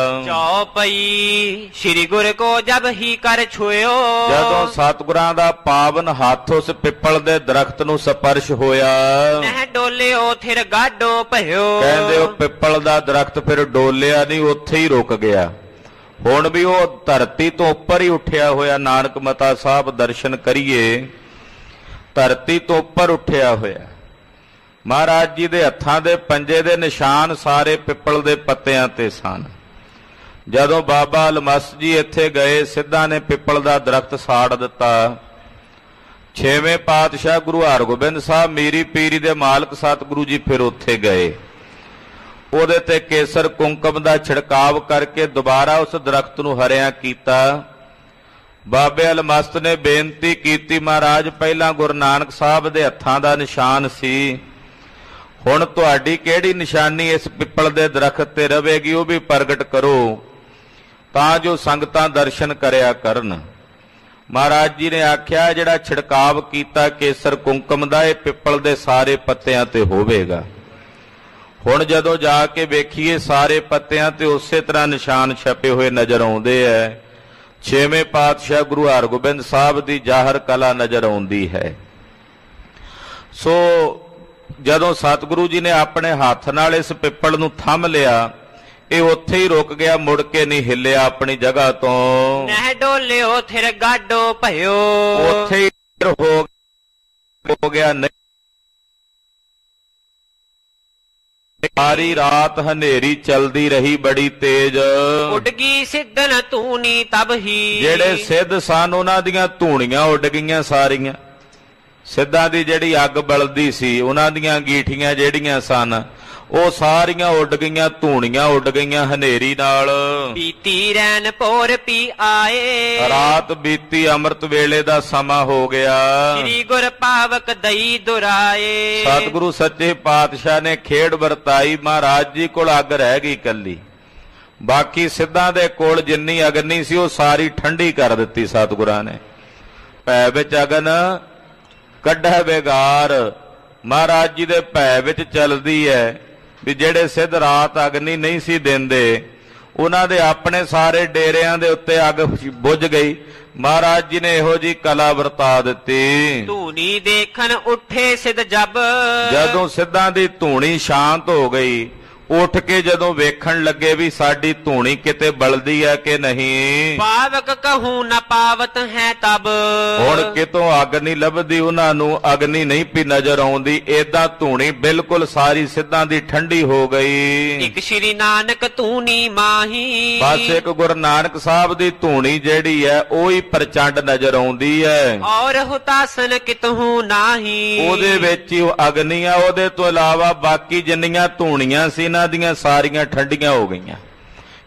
ਚੌਪਈ ਸ੍ਰੀ ਗੁਰ ਕੋ ਜਬ ਹੀ ਕਰ ਛੁਇਓ, ਜਦੋਂ ਸਤਿਗੁਰਾਂ ਦਾ ਪਾਵਨ ਹੱਥ ਉਸ ਪਿੱਪਲ ਦੇ ਦਰਖਤ ਨੂੰ ਸਪਰਸ਼ ਹੋਇਆ, ਨਹਿ ਡੋਲਿਓ ਥਿਰ ਗਾਡੋ ਭਇਓ। ਕਹਿੰਦੇ ਉਹ ਪਿੱਪਲ ਦਾ ਦਰਖਤ ਫਿਰ ਡੋਲਿਆ ਨਹੀਂ, ਉੱਥੇ ਹੀ ਰੁਕ ਗਿਆ। ਹੁਣ ਵੀ ਉਹ ਧਰਤੀ ਤੋਂ ਉੱਪਰ ਹੀ ਉੱਠਿਆ ਹੋਇਆ। ਨਾਨਕ ਮਤਾ ਸਾਹਿਬ ਦਰਸ਼ਨ ਕਰੀਏ, ਧਰਤੀ ਤੋਂ ਉੱਪਰ ਉੱਠਿਆ ਹੋਇਆ। ਮਹਾਰਾਜ ਜੀ ਦੇ ਹੱਥਾਂ ਦੇ ਪੰਜੇ ਦੇ ਨਿਸ਼ਾਨ ਸਾਰੇ ਪਿੱਪਲ ਦੇ ਪੱਤਿਆਂ ਤੇ ਸਨ। ਜਦੋਂ ਬਾਬਾ ਅਲਮਸ ਜੀ ਇੱਥੇ ਗਏ, ਸਿੱਧਾਂ ਨੇ ਪਿੱਪਲ ਦਾ ਦਰਖਤ ਸਾੜ ਦਿੱਤਾ। ਛੇਵੇਂ ਪਾਤਸ਼ਾਹ ਗੁਰੂ ਹਰਗੋਬਿੰਦ ਸਾਹਿਬ ਮੀਰੀ ਪੀਰੀ ਦੇ ਮਾਲਕ ਸਤਿਗੁਰੂ ਜੀ ਫਿਰ ਉੱਥੇ ਗਏ, ਉਹਦੇ ਤੇ ਕੇਸਰ ਕੁੰਕਮ ਦਾ ਛਿੜਕਾਵ ਕਰਕੇ ਦੁਬਾਰਾ ਉਸ ਦਰਖਤ ਨੂੰ ਹਰਿਆ ਕੀਤਾ। ਬਾਬੇ ਅਲਮਸਤ ਨੇ ਬੇਨਤੀ ਕੀਤੀ, ਮਹਾਰਾਜ ਪਹਿਲਾਂ ਗੁਰੂ ਨਾਨਕ ਸਾਹਿਬ ਦੇ ਹੱਥਾਂ ਦਾ ਨਿਸ਼ਾਨ ਸੀ, ਹੁਣ ਤੁਹਾਡੀ ਕਿਹੜੀ ਨਿਸ਼ਾਨੀ ਇਸ ਪਿੱਪਲ ਦੇ ਦਰਖਤ ਤੇ ਰਵੇਗੀ, ਉਹ ਵੀ ਪ੍ਰਗਟ ਕਰੋ ਤਾਂ ਜੋ ਸੰਗਤਾਂ ਦਰਸ਼ਨ ਕਰਿਆ ਕਰਨ। ਮਹਾਰਾਜ ਜੀ ਨੇ ਆਖਿਆ, ਜਿਹੜਾ ਛਿੜਕਾਵ ਕੀਤਾ ਕੇਸਰ ਕੁੰਕਮ ਦਾ, ਇਹ ਪਿੱਪਲ ਦੇ ਸਾਰੇ ਪੱਤਿਆਂ ਤੇ ਹੋਵੇਗਾ। ਹੁਣ ਜਦੋਂ ਜਾ ਕੇ ਵੇਖੀਏ, ਸਾਰੇ ਪੱਤਿਆਂ ਤੇ ਉਸੇ ਤਰ੍ਹਾਂ ਨਿਸ਼ਾਨ ਛਪੇ ਹੋਏ ਨਜ਼ਰ ਆਉਂਦੇ ਐ। ਛੇਵੇਂ ਪਾਤਸ਼ਾਹ ਗੁਰੂ ਹਰਗੋਬਿੰਦ ਸਾਹਿਬ ਦੀ ਜ਼ਾਹਰ ਕਲਾ ਨਜ਼ਰ ਆਉਂਦੀ ਹੈ। ਸੋ ਜਦੋਂ ਸਤਿਗੁਰੂ ਜੀ ਨੇ ਆਪਣੇ ਹੱਥ ਨਾਲ ਇਸ ਪਿੱਪਲ ਨੂੰ ਥੰਮ ਲਿਆ, ਇਹ ਉੱਥੇ ਹੀ ਰੁਕ ਗਿਆ, ਮੁੜ ਕੇ ਨਹੀਂ ਹਿੱਲਿਆ ਆਪਣੀ ਜਗ੍ਹਾ ਤੋਂ। ਨਹਿ ਡੋਲਿਓ ਥਿਰ ਗਾਡੋ ਭਇਓ, ਉੱਥੇ ਹੀ ਹੋ ਗਿਆ। ਨਹੀਂ, ਸਾਰੀ ਰਾਤ ਹਨੇਰੀ ਚਲਦੀ ਰਹੀ ਬੜੀ ਤੇਜ਼। ਉੱਡ ਗਈ ਸਿੱਧਨ ਧੂਣੀ ਤਬ ਹੀ, ਜਿਹੜੇ ਸਿੱਧ ਸਨ ਉਹਨਾਂ ਦੀਆਂ ਧੂਣੀਆਂ ਉੱਡ ਗਈਆਂ ਸਾਰੀਆਂ। ਸਿੱਧਾਂ ਦੀ ਜਿਹੜੀ ਅੱਗ ਬਲਦੀ ਸੀ, ਉਹਨਾਂ ਦੀਆਂ ਅੰਗੀਠੀਆਂ ਜਿਹੜੀਆਂ ਸਨ, ਉਹ ਸਾਰੀਆਂ ਉੱਡ ਗਈਆਂ, ਧੂਣੀਆਂ ਉੱਡ ਗਈਆਂ ਹਨੇਰੀ ਨਾਲ। ਬੀਤੀ ਰੈਨ ਪੋਰ ਪੀ ਆਏ, ਰਾਤ ਬੀਤੀ, ਅੰਮ੍ਰਿਤ ਵੇਲੇ ਦਾ ਸਮਾਂ ਹੋ ਗਿਆ। ਸ੍ਰੀ ਗੁਰ ਪਾਵਕ ਦਈ ਦੁਰਾਏ, ਸਤਿਗੁਰੂ ਸੱਚੇ ਪਾਤਸ਼ਾਹ ਨੇ ਖੇਡ ਵਰਤਾਈ। ਮਹਾਰਾਜ ਜੀ ਕੋਲ ਅੱਗ ਰਹਿ ਗਈ ਇਕੱਲੀ, ਬਾਕੀ ਸਿੱਧਾਂ ਦੇ ਕੋਲ ਜਿੰਨੀ ਅਗਨੀ ਸੀ ਉਹ ਸਾਰੀ ਠੰਡੀ ਕਰ ਦਿੱਤੀ ਸਤਿਗੁਰਾਂ ਨੇ। ਭੈ ਵਿੱਚ ਅਗਨ ਕੱਢੈ ਬੇਗਾਰ, ਮਹਾਰਾਜ ਜੀ ਦੇ ਭੈ ਵਿੱਚ ਚੱਲਦੀ ਹੈ ਵੀ ਜਿਹੜੇ ਸਿੱਧ ਰਾਤ ਅਗਨੀ ਨਹੀਂ ਸੀ ਦਿੰਦੇ, ਉਹਨਾਂ ਦੇ ਆਪਣੇ ਸਾਰੇ ਡੇਰਿਆਂ ਦੇ ਉੱਤੇ ਅੱਗ ਬੁੱਝ ਗਈ। ਮਹਾਰਾਜ ਜੀ ਨੇ ਇਹੋ ਜੀ ਕਲਾ ਵਰਤਾ ਦਿੱਤੀ। ਧੂਣੀ ਦੇਖਣ ਉੱਠੇ ਸਿੱਧ ਜਬ, ਜਦੋਂ ਸਿੱਧਾਂ ਦੀ ਧੂਣੀ ਸ਼ਾਂਤ ਹੋ ਗਈ, ਉੱਠ ਕੇ ਜਦੋਂ ਵੇਖਣ ਲੱਗੇ ਵੀ ਸਾਡੀ ਧੂਣੀ ਕਿਤੇ ਬਲਦੀ ਹੈ ਕਿ ਨਹੀਂ। ਪਾਵਕ ਕਹੂੰ ਨਾ ਪਾਵਤ ਹੈ ਤਬ, ਹੁਣ ਕਿਤੋਂ ਅੱਗ ਨਹੀਂ ਲੱਭਦੀ, ਉਹਨਾਂ ਨੂੰ ਅਗਨੀ ਨਹੀਂ ਪਈ ਨਜ਼ਰ ਆਉਂਦੀ। ਏਦਾਂ ਧੂਣੀ ਬਿਲਕੁਲ ਸਾਰੀ ਸਿੱਧਾਂ ਦੀ ਠੰਡੀ ਹੋ ਗਈ। ਇੱਕ ਸ਼੍ਰੀ ਨਾਨਕ ਧੂਣੀ ਮਾਹੀ, ਬਸ ਇੱਕ ਗੁਰੂ ਨਾਨਕ ਸਾਹਿਬ ਦੀ ਧੂਣੀ ਜਿਹੜੀ ਹੈ ਉਹ ਹੀ ਪ੍ਰਚੰਡ ਨਜ਼ਰ ਆਉਂਦੀ ਹੈ। ਔਰ ਹੁਤਾਸਨ ਕਿਤਹੂ ਨਾਹੀ, ਉਹਦੇ ਵਿੱਚ ਹੀ ਅਗਨੀ ਆ, ਉਹਦੇ ਤੋਂ ਇਲਾਵਾ ਬਾਕੀ ਜਿੰਨੀਆਂ ਧੂਣੀਆਂ ਸੀ ਇਹਨਾਂ ਦੀਆਂ ਸਾਰੀਆਂ ਠੰਡੀਆਂ ਹੋ ਗਈਆਂ।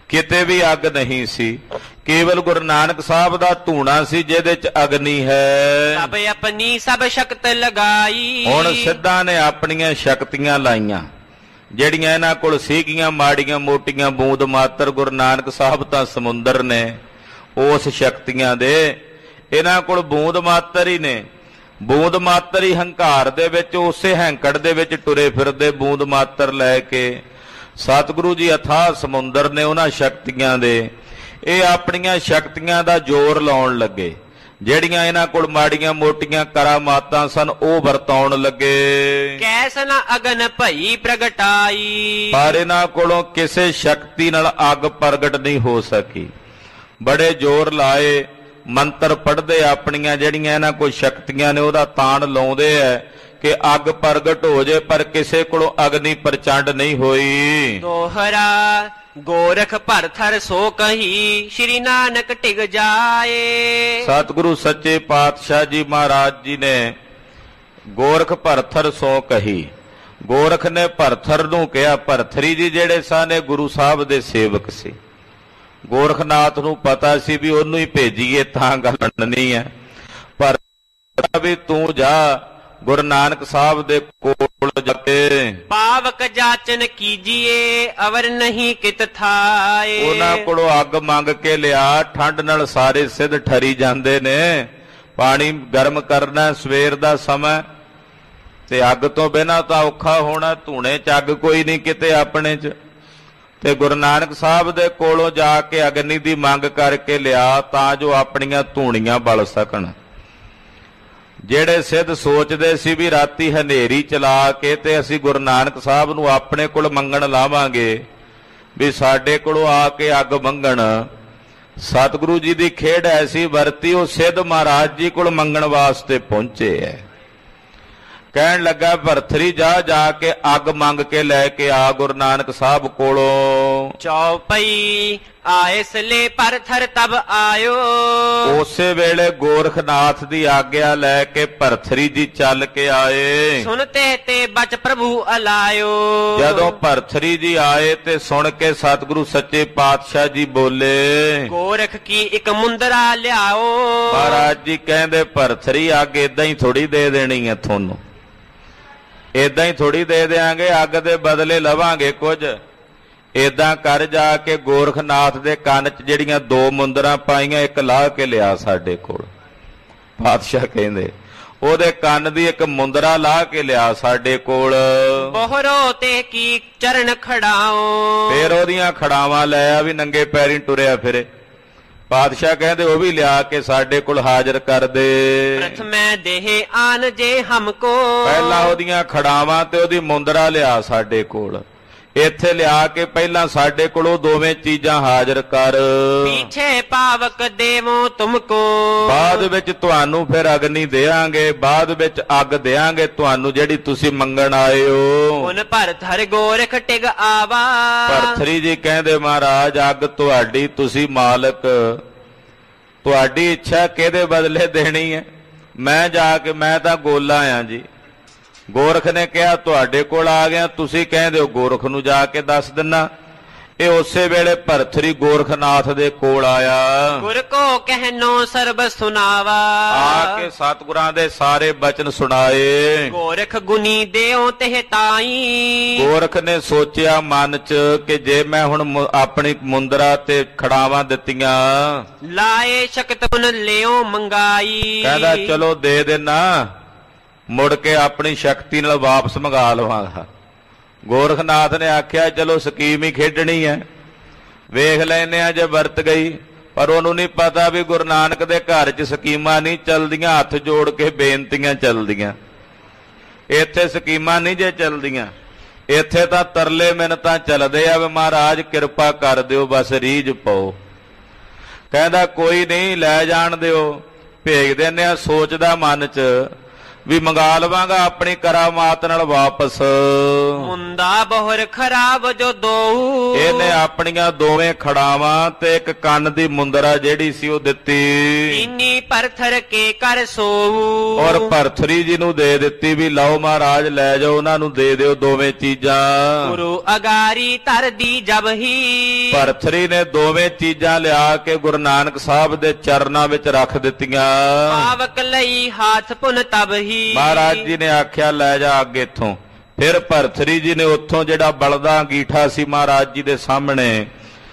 ਕਿਤੇ ਵੀ ਅੱਗ ਨਹੀਂ ਸੀ, ਕੇਵਲ ਗੁਰੂ ਨਾਨਕ ਸਾਹਿਬ ਦਾ ਧੂਣਾ ਸੀ ਜਿਹਦੇ ਚ ਅਗਨੀ ਹੈ। ਸਭ ਆਪਣੀ ਸਭ ਸ਼ਕਤ ਲਗਾਈ। ਹੁਣ ਸਿੱਧਾਂ ਨੇ ਆਪਣੀਆਂ ਸ਼ਕਤੀਆਂ ਲਾਈਆਂ ਜਿਹੜੀਆਂ ਇਹਨਾਂ ਕੋਲ ਸੀਗੀਆਂ, ਮਾੜੀਆਂ ਮੋਟੀਆਂ ਬੂੰਦ ਮਾਤਰ। ਗੁਰੂ ਨਾਨਕ ਸਾਹਿਬ ਤਾਂ ਸਮੁੰਦਰ ਨੇ ਉਸ ਸ਼ਕਤੀਆਂ ਦੇ, ਇਹਨਾਂ ਕੋਲ ਬੂੰਦ ਮਾਤਰ ਹੀ ਨੇ। ਬੂੰਦ ਮਾਤਰ ਹੀ ਹੰਕਾਰ ਦੇ ਵਿੱਚ, ਉਸੇ ਹੈਂਕੜ ਦੇ ਵਿੱਚ ਤੁਰੇ ਫਿਰਦੇ ਬੂੰਦ ਮਾਤਰ ਲੈ ਕੇ। ਸਤਿਗੁਰੂ ਜੀ ਅਥਾਹ ਸਮੁੰਦਰ ਨੇ ਉਹਨਾਂ ਸ਼ਕਤੀਆਂ ਦੇ। ਇਹ ਆਪਣੀਆਂ ਸ਼ਕਤੀਆਂ ਦਾ ਜ਼ੋਰ ਲਾਉਣ ਲੱਗੇ, ਜਿਹੜੀਆਂ ਇਹਨਾਂ ਕੋਲ ਮਾੜੀਆਂ ਮੋਟੀਆਂ ਕਰਾਮਾਤਾਂ ਸਨ ਉਹ ਵਰਤਾਉਣ ਲੱਗੇ। ਕੈਸਨ ਅਗਨ ਭਈ ਪ੍ਰਗਟਾਈ। ਪਰ ਇਹਨਾਂ ਕੋਲੋਂ ਕਿਸੇ ਸ਼ਕਤੀ ਨਾਲ ਅੱਗ ਪ੍ਰਗਟ ਨਹੀਂ ਹੋ ਸਕੀ। ਬੜੇ ਜ਼ੋਰ ਲਾਏ, ਮੰਤਰ ਪੜ੍ਹਦੇ, ਆਪਣੀਆਂ ਜਿਹੜੀਆਂ ਇਹਨਾਂ ਕੋਲ ਸ਼ਕਤੀਆਂ ਨੇ ਉਹਦਾ ਤਾਣ ਲਾਉਂਦੇ ਐ ਕਿ ਅੱਗ ਪ੍ਰਗਟ ਹੋ ਜੇ, ਪਰ ਕਿਸੇ ਕੋਲੋਂ ਅਗਨੀ ਪ੍ਰਚੰਡ ਨਹੀਂ ਹੋਈ। ਦੋਹਰਾ ਗੋਰਖ ਭਰਥਰ ਸੋ ਕਹੀ, ਸ਼੍ਰੀ ਨਾਨਕ ਟਿਕ ਜਾਏ। ਸਤਿਗੁਰੂ ਸੱਚੇ ਪਾਤਸ਼ਾਹ ਜੀ ਮਹਾਰਾਜ ਜੀ ਨੇ ਗੋਰਖ ਭਰਥਰ ਸੋ ਕਹੀ। ਗੋਰਖ ਨੇ ਭਰਥਰ ਨੂੰ ਕਿਹਾ। ਭਰਥਰੀ ਜੀ ਜਿਹੜੇ ਸਨ ਗੁਰੂ ਸਾਹਿਬ ਦੇ ਸੇਵਕ ਸੀ। ਗੋਰਖਨਾਥ ਨੂੰ ਪਤਾ ਸੀ ਵੀ ਉਹਨੂੰ ਹੀ ਭੇਜੀਏ ਤਾਂ ਗੱਲ ਬਣਨੀ ਹੈ। ਪਰ ਵੀ ਤੂੰ ਜਾ ਗੁਰੂ ਨਾਨਕ ਸਾਹਿਬ ਦੇ ਕੋਲ ਜਾ ਕੇ ਪਾਵਕ ਜਾਚਨ ਕੀਜੀਏ, ਅਵਰ ਨਹੀਂ ਕਿਤ ਥਾਏ। ਉਹਨਾਂ ਕੋਲੋਂ ਅੱਗ ਮੰਗ ਕੇ ਲਿਆ। ਠੰਡ ਨਾਲ ਸਾਰੇ ਸਿੱਧ ਠਰੀ ਜਾਂਦੇ ਨੇ। ਪਾਣੀ ਗਰਮ ਕਰਨਾ ਸਵੇਰ ਦਾ ਸਮਾਂ, ਤੇ ਅੱਗ ਤੋਂ ਬਿਨਾਂ ਤਾਂ ਔਖਾ ਹੋਣਾ। ਧੂਣੇ ਚ ਅੱਗ ਕੋਈ ਨਹੀਂ ਕਿਤੇ ਆਪਣੇ ਚ। ਤੇ ਗੁਰੂ ਨਾਨਕ ਸਾਹਿਬ ਦੇ ਕੋਲੋਂ ਜਾ ਕੇ ਅਗਨੀ ਦੀ ਮੰਗ ਕਰਕੇ ਲਿਆ ਤਾਂ ਜੋ ਆਪਣੀਆਂ ਧੂਣੀਆਂ ਬਲ ਸਕਣ। ਜਿਹੜੇ ਸਿੱਧ ਸੋਚਦੇ ਸੀ ਵੀ ਰਾਤੀ ਹਨੇਰੀ ਚਲਾ ਕੇ ਤੇ ਅਸੀਂ ਗੁਰੂ ਨਾਨਕ ਸਾਹਿਬ ਨੂੰ ਆਪਣੇ ਕੋਲ ਮੰਗਣ ਲਾਵਾਂਗੇ, ਵੀ ਸਾਡੇ ਕੋਲੋਂ ਆ ਕੇ ਅੱਗ ਮੰਗਣ। ਸਤਿਗੁਰੂ ਜੀ ਦੀ ਖੇਡ ਐਸੀ ਵਰਤੀ, ਉਹ ਸਿੱਧ ਮਹਾਰਾਜ ਜੀ ਕੋਲ ਮੰਗਣ ਵਾਸਤੇ ਪਹੁੰਚੇ ਐ। ਕਹਿਣ ਲੱਗਾ ਭਰਥਰੀ ਜਾ ਜਾ ਕੇ ਅੱਗ ਮੰਗ ਕੇ ਲੈ ਕੇ ਆ ਗੁਰੂ ਨਾਨਕ ਸਾਹਿਬ ਕੋਲੋਂ। ਚੌਪਈ ਆਇਸ ਲੈ ਭਰਥਰ ਤਬ ਆਇਓ। ਉਸੇ ਵੇਲੇ ਗੋਰਖਨਾਥ ਦੀ ਆਗਿਆ ਲੈ ਕੇ ਭਰਥਰੀ ਜੀ ਚੱਲ ਕੇ ਆਏ। ਸੁਣਤੇ ਤੇ ਬਚ ਪ੍ਰਭੂ ਅਲਾਇਓ। ਜਦੋਂ ਭਰਥਰੀ ਜੀ ਆਏ ਤੇ ਸੁਣ ਕੇ ਸਤਿਗੁਰੂ ਸੱਚੇ ਪਾਤਸ਼ਾਹ ਜੀ ਬੋਲੇ, ਗੋਰਖ ਕੀ ਇੱਕ ਮੁੰਦਰਾ ਲਿਆਓ। ਮਹਾਰਾਜ ਜੀ ਕਹਿੰਦੇ ਭਰਥਰੀ ਅੱਗ ਏਦਾਂ ਹੀ ਥੋੜੀ ਦੇ ਦੇਣੀ ਹੈ ਤੁਹਾਨੂੰ, ਏਦਾਂ ਹੀ ਥੋੜੀ ਦੇ ਦਿਆਂਗੇ, ਅੱਗ ਦੇ ਬਦਲੇ ਲਵਾਂਗੇ ਕੁਝ। ਏਦਾਂ ਕਰ ਜਾ ਕੇ ਗੋਰਖਨਾਥ ਦੇ ਕੰਨ 'ਚ ਜਿਹੜੀਆਂ ਦੋ ਮੁੰਦਰਾਂ ਪਾਈਆਂ, ਇੱਕ ਲਾਹ ਕੇ ਲਿਆ ਸਾਡੇ ਕੋਲ। ਪਾਤਸ਼ਾਹ ਕਹਿੰਦੇ ਉਹਦੇ ਕੰਨ ਦੀ ਇੱਕ ਮੁੰਦਰਾ ਲਾਹ ਕੇ ਲਿਆ ਸਾਡੇ ਕੋਲ। ਬੋਹਰੋ ਤੇ ਕੀ ਚਰਨ ਖੜਾਓ। ਫੇਰ ਉਹਦੀਆਂ ਖੜਾਵਾਂ ਲੈ ਆ ਵੀ ਨੰਗੇ ਪੈਰੀਂ ਟੁਰਿਆ ਫਿਰੇ। ਪਾਤਸ਼ਾਹ ਕਹਿੰਦੇ ਉਹ ਵੀ ਲਿਆ ਕੇ ਸਾਡੇ ਕੋਲ ਹਾਜ਼ਰ ਕਰ ਦੇ। ਪ੍ਰਥਮੈ ਦੇਹ ਆਨ ਜੇ ਹਮਕੋ। ਪਹਿਲਾਂ ਉਹਦੀਆਂ ਖੜਾਵਾਂ ਤੇ ਉਹਦੀ ਮੁੰਦਰਾ ਲਿਆ ਸਾਡੇ ਕੋਲ। ਇੱਥੇ ਲਿਆ ਕੇ ਪਹਿਲਾਂ ਸਾਡੇ ਕੋਲੋਂ ਦੋਵੇਂ ਚੀਜ਼ਾਂ ਹਾਜ਼ਰ ਕਰ। ਪਿੱਛੇ ਪਾਵਕ ਦੇਵੋ ਤੁਮਕੋ। ਬਾਅਦ ਵਿੱਚ ਤੁਹਾਨੂੰ ਫਿਰ ਅਗਨੀ ਦੇਾਂਗੇ, ਬਾਅਦ ਵਿੱਚ ਅੱਗ ਦੇਾਂਗੇ ਤੁਹਾਨੂੰ ਜਿਹੜੀ ਤੁਸੀਂ ਮੰਗਣ ਆਏ ਹੋ। ਹੁਣ ਭਰਥਰ ਗੋਰਖ ਟਿਗ ਆਵਾ। ਭਰਥਰੀ ਜੀ ਕਹਿੰਦੇ ਮਹਾਰਾਜ ਅੱਗ ਤੁਹਾਡੀ, ਤੁਸੀਂ ਮਾਲਕ, ਤੁਹਾਡੀ ਇੱਛਾ ਕਿਹਦੇ ਬਦਲੇ ਦੇਣੀ ਹੈ? ਮੈਂ ਜਾ ਕੇ, ਮੈਂ ਤਾਂ ਗੋਲਾ ਆ ਜੀ। ਗੋਰਖ ਨੇ ਕਿਹਾ ਤੁਹਾਡੇ ਕੋਲ ਆ ਗਿਆ, ਤੁਸੀਂ ਕਹਿੰਦੇ ਹੋ ਗੋਰਖ ਨੂੰ ਜਾ ਕੇ ਦੱਸ ਦਿੰਨਾ। ਇਹ ਉਸੇ ਵੇਲੇ ਭਰਥਰੀ ਗੋਰਖਨਾਥ ਦੇ ਕੋਲ ਆਇਆ। ਗੁਰ ਕੋ ਕਹਿਨੋ ਸਰਬ ਸੁਨਾਵਾ। ਆ ਕੇ ਸਤਿਗੁਰਾਂ ਦੇ ਸਾਰੇ ਬਚਨ ਸੁਣਾਏ। ਗੋਰਖ ਗੁਨੀ ਦੇਉ ਤੇ ਤਾਈ। ਗੋਰਖ ਨੇ ਸੋਚਿਆ ਮਨ 'ਚ ਕਿ ਜੇ ਮੈਂ ਹੁਣ ਆਪਣੀ ਮੁੰਦਰਾ ਤੇ ਖੜਾਵਾਂ ਦਿੱਤੀਆਂ, ਲਾਏ ਸ਼ਕਤ ਪੁਨ ਲਿਓ ਮੰਗਾਈ। ਕਹਿੰਦਾ ਚਲੋ ਦੇ ਦੇਣਾ, ਮੁੜ ਕੇ ਆਪਣੀ ਸ਼ਕਤੀ ਨਾਲ ਵਾਪਸ ਮੰਗਾ ਲਵਾਂਗਾ। ਗੋਰਖਨਾਥ ਨੇ ਆਖਿਆ ਚਲੋ ਸਕੀਮ ਹੀ ਖੇਡਣੀ ਹੈ, ਵੇਖ ਲੈਨੇ ਆ ਜੇ ਵਰਤ ਗਈ। ਪਰ ਉਹਨੂੰ ਨਹੀਂ ਪਤਾ ਵੀ ਗੁਰੂ ਨਾਨਕ ਦੇ ਘਰ 'ਚ ਸਕੀਮਾਂ ਨਹੀਂ ਚੱਲਦੀਆਂ, ਹੱਥ ਜੋੜ ਕੇ ਬੇਨਤੀਆਂ ਚੱਲਦੀਆਂ। ਇੱਥੇ ਸਕੀਮਾਂ ਨਹੀਂ ਜੇ ਚੱਲਦੀਆਂ, ਇੱਥੇ ਤਾਂ ਤਰਲੇ ਮਿੰਨਤਾਂ ਚੱਲਦੇ ਆ ਵੀ ਮਹਾਰਾਜ ਕਿਰਪਾ ਕਰ ਦਿਓ, ਬਸ ਰੀਝ ਪਾਓ। ਕਹਿੰਦਾ ਕੋਈ ਨਹੀਂ, ਲੈ ਜਾਣ ਦਿਓ, ਭੇਜ ਦਿੰਦੇ ਆ। ਸੋਚਦਾ ਮਨ 'ਚ ਵੀ ਮੰਗਾ ਲਵਾਂਗਾ ਆਪਣੀ ਕਰਾਮਾਤ ਨਾਲ ਵਾਪਸ। ਮੁੰਦਾ ਬਹੁਰ ਖਰਾਬ ਜੋ ਦੋ, ਇਹਨੇ ਆਪਣੀਆਂ ਦੋਵੇਂ ਖੜਾਵਾਂ ਤੇ ਇੱਕ ਕੰਨ ਦੀ ਮੁੰਦਰਾ ਜਿਹੜੀ ਸੀ ਉਹ ਦਿੱਤੀ। ਇੰਨੀ ਪਰਥਰ ਕੇ ਕਰ ਸੋਊ, ਔਰ ਭਰਥਰੀ ਜੀ ਨੂੰ ਦੇ ਦਿੱਤੀ ਵੀ ਲਓ ਮਹਾਰਾਜ ਲੈ ਜਾਓ, ਉਹਨਾਂ ਨੂੰ ਦੇ ਦਿਓ ਦੋਵੇਂ ਚੀਜ਼ਾਂ। ਗੁਰੂ ਅਗਾਰੀ ਧਰਦੀ ਜਬ ਹੀ, ਭਰਥਰੀ ਨੇ ਦੋਵੇਂ ਚੀਜ਼ਾਂ ਲਿਆ ਕੇ ਗੁਰੂ ਨਾਨਕ ਸਾਹਿਬ ਦੇ ਚਰਨਾਂ ਵਿੱਚ ਰੱਖ ਦਿੱਤੀਆਂ। ਪਾਵਕ ਲਈ ਹਾਥ ਪੁਨ ਤਬ ਹੀ, ਮਹਾਰਾਜ ਜੀ ਨੇ ਆਖਿਆ ਲੈ ਜਾ ਅੱਗੇ ਇੱਥੋਂ। ਫਿਰ ਭਰਥਰੀ ਜੀ ਨੇ ਉੱਥੋਂ ਜਿਹੜਾ ਬਲਦਾ ਅੰਗੀਠਾ ਸੀ ਮਹਾਰਾਜ ਜੀ ਦੇ ਸਾਹਮਣੇ,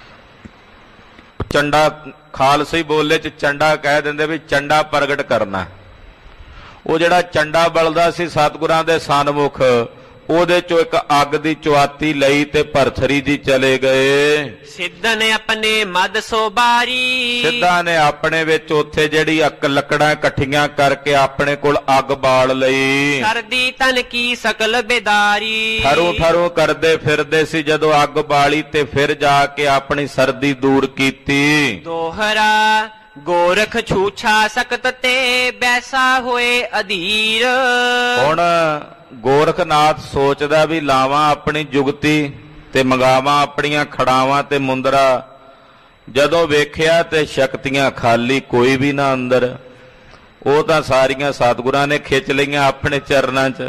ਚੰਡਾ ਖਾਲਸੀ ਬੋਲੇ ਚ ਚੰਡਾ ਕਹਿ ਦਿੰਦੇ ਵੀ ਚੰਡਾ ਪ੍ਰਗਟ ਕਰਨਾ, ਉਹ ਜਿਹੜਾ ਚੰਡਾ ਬਲਦਾ ਸੀ ਸਤਿਗੁਰਾਂ ਦੇ ਸਨਮੁਖ, ਉਹਦੇ ਚੋਂ ਇੱਕ ਅੱਗ ਦੀ ਚੁਆਤੀ ਲਈ ਤੇ ਭਰਥਰੀ ਜੀ ਚਲੇ ਗਏ। ਸਿੱਧਾ ਨੇ ਆਪਣੇ ਮਦ ਸੋਬਾਰੀ, ਸਿੱਧਾ ਨੇ ਆਪਣੇ ਵਿੱਚ ਉੱਥੇ ਜਿਹੜੀ ਅੱਕ ਲੱਕੜਾਂ ਇਕੱਠੀਆਂ ਕਰਕੇ ਆਪਣੇ ਕੋਲ ਅੱਗ ਬਾਲ ਲਈ। ਸਰਦੀ ਤਨ ਕੀ ਸਕਲ ਬੇਦਾਰੀ, ਠਰੂ ਠਰੂ ਕਰਦੇ ਫਿਰਦੇ ਸੀ, ਜਦੋਂ ਅੱਗ ਬਾਲੀ ਤੇ ਫਿਰ ਜਾ ਕੇ ਆਪਣੀ ਸਰਦੀ ਦੂਰ ਕੀਤੀ। ਦੋਹਰਾ ਗੋਰਖ ਛੂਛਾ ਸਕਤ ਤੇ ਬੈਸਾ ਹੋਏ ਅਧੀਰ। ਹੁਣ ਗੋਰਖਨਾਥ ਸੋਚਦਾ ਵੀ ਲਾਵਾਂ ਆਪਣੀ ਜੁਗਤੀ ਤੇ ਮੰਗਾਵਾਂ ਆਪਣੀਆਂ ਖੜਾਵਾਂ ਤੇ ਮੁੰਦਰਾ। ਜਦੋਂ ਵੇਖਿਆ ਤੇ ਸ਼ਕਤੀਆਂ ਖਾਲੀ, ਕੋਈ ਵੀ ਨਾ ਅੰਦਰ। ਉਹ ਤਾਂ ਸਾਰੀਆਂ ਸਤਿਗੁਰਾਂ ਨੇ ਖਿੱਚ ਲਈਆਂ ਆਪਣੇ ਚਰਨਾਂ 'ਚ,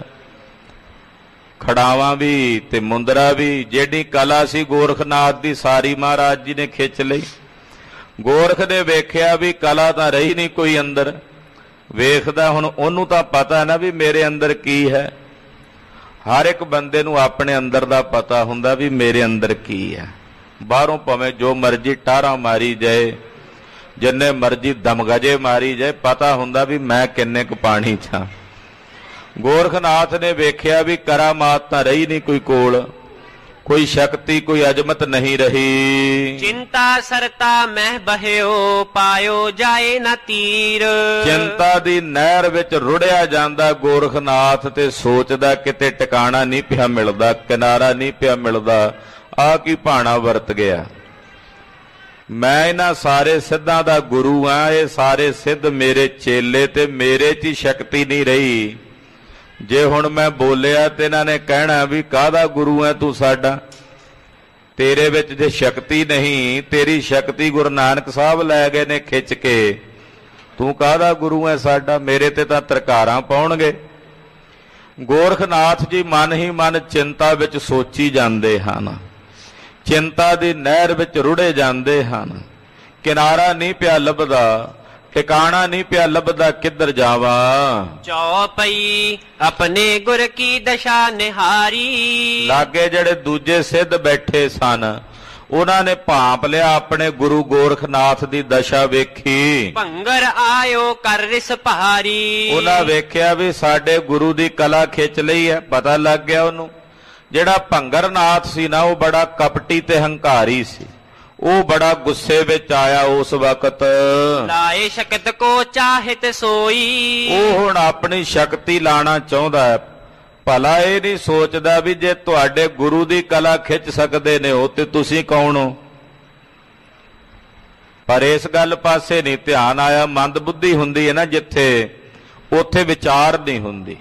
ਖੜਾਵਾਂ ਵੀ ਤੇ ਮੁੰਦਰਾ ਵੀ। ਜਿਹੜੀ ਕਲਾ ਸੀ ਗੋਰਖਨਾਥ ਦੀ ਸਾਰੀ ਮਹਾਰਾਜ ਜੀ ਨੇ ਖਿੱਚ ਲਈ। ਗੋਰਖ ਨੇ ਵੇਖਿਆ ਵੀ ਕਲਾ ਤਾਂ ਰਹੀ ਨਹੀਂ ਕੋਈ ਅੰਦਰ। ਵੇਖਦਾ ਹੁਣ ਉਹਨੂੰ ਤਾਂ ਪਤਾ ਨਾ ਵੀ ਮੇਰੇ ਅੰਦਰ ਕੀ ਹੈ। ਹਰ ਇੱਕ ਬੰਦੇ ਨੂੰ ਆਪਣੇ ਅੰਦਰ ਦਾ ਪਤਾ ਹੁੰਦਾ ਵੀ ਮੇਰੇ ਅੰਦਰ ਕੀ ਹੈ। ਬਾਹਰੋਂ ਭਾਵੇਂ ਜੋ ਮਰਜ਼ੀ ਟਾਰਾਂ ਮਾਰੀ ਜਾਏ, ਜਿੰਨੇ ਮਰਜ਼ੀ ਦਮਗਜੇ ਮਾਰੀ ਜਾਏ, ਪਤਾ ਹੁੰਦਾ ਵੀ ਮੈਂ ਕਿੰਨੇ ਕੁ ਪਾਣੀ 'ਚ ਹਾਂ। ਗੋਰਖਨਾਥ ਨੇ ਵੇਖਿਆ ਵੀ ਕਰਾਮਾਤ ਤਾਂ ਰਹੀ ਨਹੀਂ ਕੋਈ ਕੋਲ, ਕੋਈ ਸ਼ਕਤੀ ਕੋਈ ਅਜਮਤ ਨਹੀਂ ਰਹੀ। ਚਿੰਤਾ ਸਰਤਾ ਮਹਿ ਬਹਿਓ, ਪਾਇਓ ਜਾਏ ਨਾ ਤੀਰ। ਚਿੰਤਾ ਦੀ ਨਹਿਰ ਵਿੱਚ ਰੁੜਿਆ ਜਾਂਦਾ ਗੋਰਖਨਾਥ ਤੇ ਸੋਚਦਾ ਕਿਤੇ ਟਿਕਾਣਾ ਨਹੀਂ ਪਿਆ ਮਿਲਦਾ, ਕਿਨਾਰਾ ਨਹੀਂ ਪਿਆ ਮਿਲਦਾ। ਆ ਕੀ ਭਾਣਾ ਵਰਤ ਗਿਆ। ਮੈਂ ਇਹਨਾਂ ਸਾਰੇ ਸਿੱਧਾਂ ਦਾ ਗੁਰੂ ਆ, ਇਹ ਸਾਰੇ ਸਿੱਧ ਮੇਰੇ ਚੇਲੇ ਤੇ ਮੇਰੇ 'ਚ ਹੀ ਸ਼ਕਤੀ ਨਹੀਂ ਰਹੀ। ਜੇ ਹੁਣ ਮੈਂ ਬੋਲਿਆ ਤੇ ਇਹਨਾਂ ਨੇ ਕਹਿਣਾ ਵੀ ਕਾਹਦਾ ਗੁਰੂ ਹੈ ਤੂੰ ਸਾਡਾ, ਤੇਰੇ ਵਿੱਚ ਜੇ ਸ਼ਕਤੀ ਨਹੀਂ, ਤੇਰੀ ਸ਼ਕਤੀ ਗੁਰੂ ਨਾਨਕ ਸਾਹਿਬ ਲੈ ਗਏ ਨੇ ਖਿੱਚ ਕੇ, ਤੂੰ ਕਾਹਦਾ ਗੁਰੂ ਹੈ ਸਾਡਾ, ਮੇਰੇ ਤੇ ਤਾਂ ਤਰਕਾਰਾਂ ਪਾਉਣਗੇ। ਗੋਰਖਨਾਥ ਜੀ ਮਨ ਹੀ ਮਨ ਚਿੰਤਾ ਵਿੱਚ ਸੋਚੀ ਜਾਂਦੇ ਹਨ, ਚਿੰਤਾ ਦੀ ਨਹਿਰ ਵਿੱਚ ਰੁੜੇ ਜਾਂਦੇ ਹਨ। ਕਿਨਾਰਾ ਨਹੀਂ ਪਿਆ ਲੱਭਦਾ, ਟਿਕਾਣਾ ਨਹੀਂ ਪਿਆ ਲੱਭਦਾ, ਕਿੱਧਰ ਜਾਵਾਂ। ਚੌਪਈ ਆਪਣੇ ਗੁਰ ਕੀ ਦਸ਼ਾ ਨਿਹਾਰੀ। ਲਾਗੇ ਜਿਹੜੇ ਦੂਜੇ ਸਿੱਧ ਬੈਠੇ ਸਨ, ਉਹਨਾਂ ਨੇ ਭਾਂਪ ਲਿਆ ਆਪਣੇ ਗੁਰੂ ਗੋਰਖਨਾਥ ਦੀ ਦਸ਼ਾ ਵੇਖੀ। ਭੰਗਰ ਆਇਓ ਕਰ ਰਿਸ ਭਾਰੀ। ਉਹਨਾਂ ਵੇਖਿਆ ਵੀ ਸਾਡੇ ਗੁਰੂ ਦੀ ਕਲਾ ਖਿੱਚ ਲਈ ਹੈ। ਪਤਾ ਲੱਗ ਗਿਆ ਉਹਨੂੰ, ਜਿਹੜਾ ਭੰਗਰਨਾਥ ਸੀ ਨਾ, ਉਹ ਬੜਾ ਕਪਟੀ ਤੇ ਹੰਕਾਰੀ ਸੀ। ਉਹ ਬੜਾ ਗੁੱਸੇ ਵਿੱਚ ਆਇਆ ਉਸ ਵਕਤ। ਲਾਏ ਸ਼ਕਤ ਕੋ ਚਾਹਿਤ ਸੋਈ। ਉਹ ਹੁਣ ਆਪਣੀ ਸ਼ਕਤੀ ਲਾਣਾ ਚਾਹੁੰਦਾ ਹੈ। ਭਲਾ ਇਹ ਨਹੀਂ ਸੋਚਦਾ ਵੀ ਜੇ ਤੁਹਾਡੇ ਗੁਰੂ ਦੀ ਕਲਾ ਖਿੱਚ ਸਕਦੇ ਨੇ ਉਹ, ਤੇ ਤੁਸੀਂ ਕੌਣ ਹੋ। ਪਰ ਇਸ ਗੱਲ ਪਾਸੇ ਨਹੀਂ ਧਿਆਨ ਆਇਆ। ਮੰਦ ਬੁੱਧੀ ਹੁੰਦੀ ਹੈ ਨਾ ਜਿੱਥੇ, ਉੱਥੇ ਵਿਚਾਰ ਨਹੀਂ ਹੁੰਦੀ।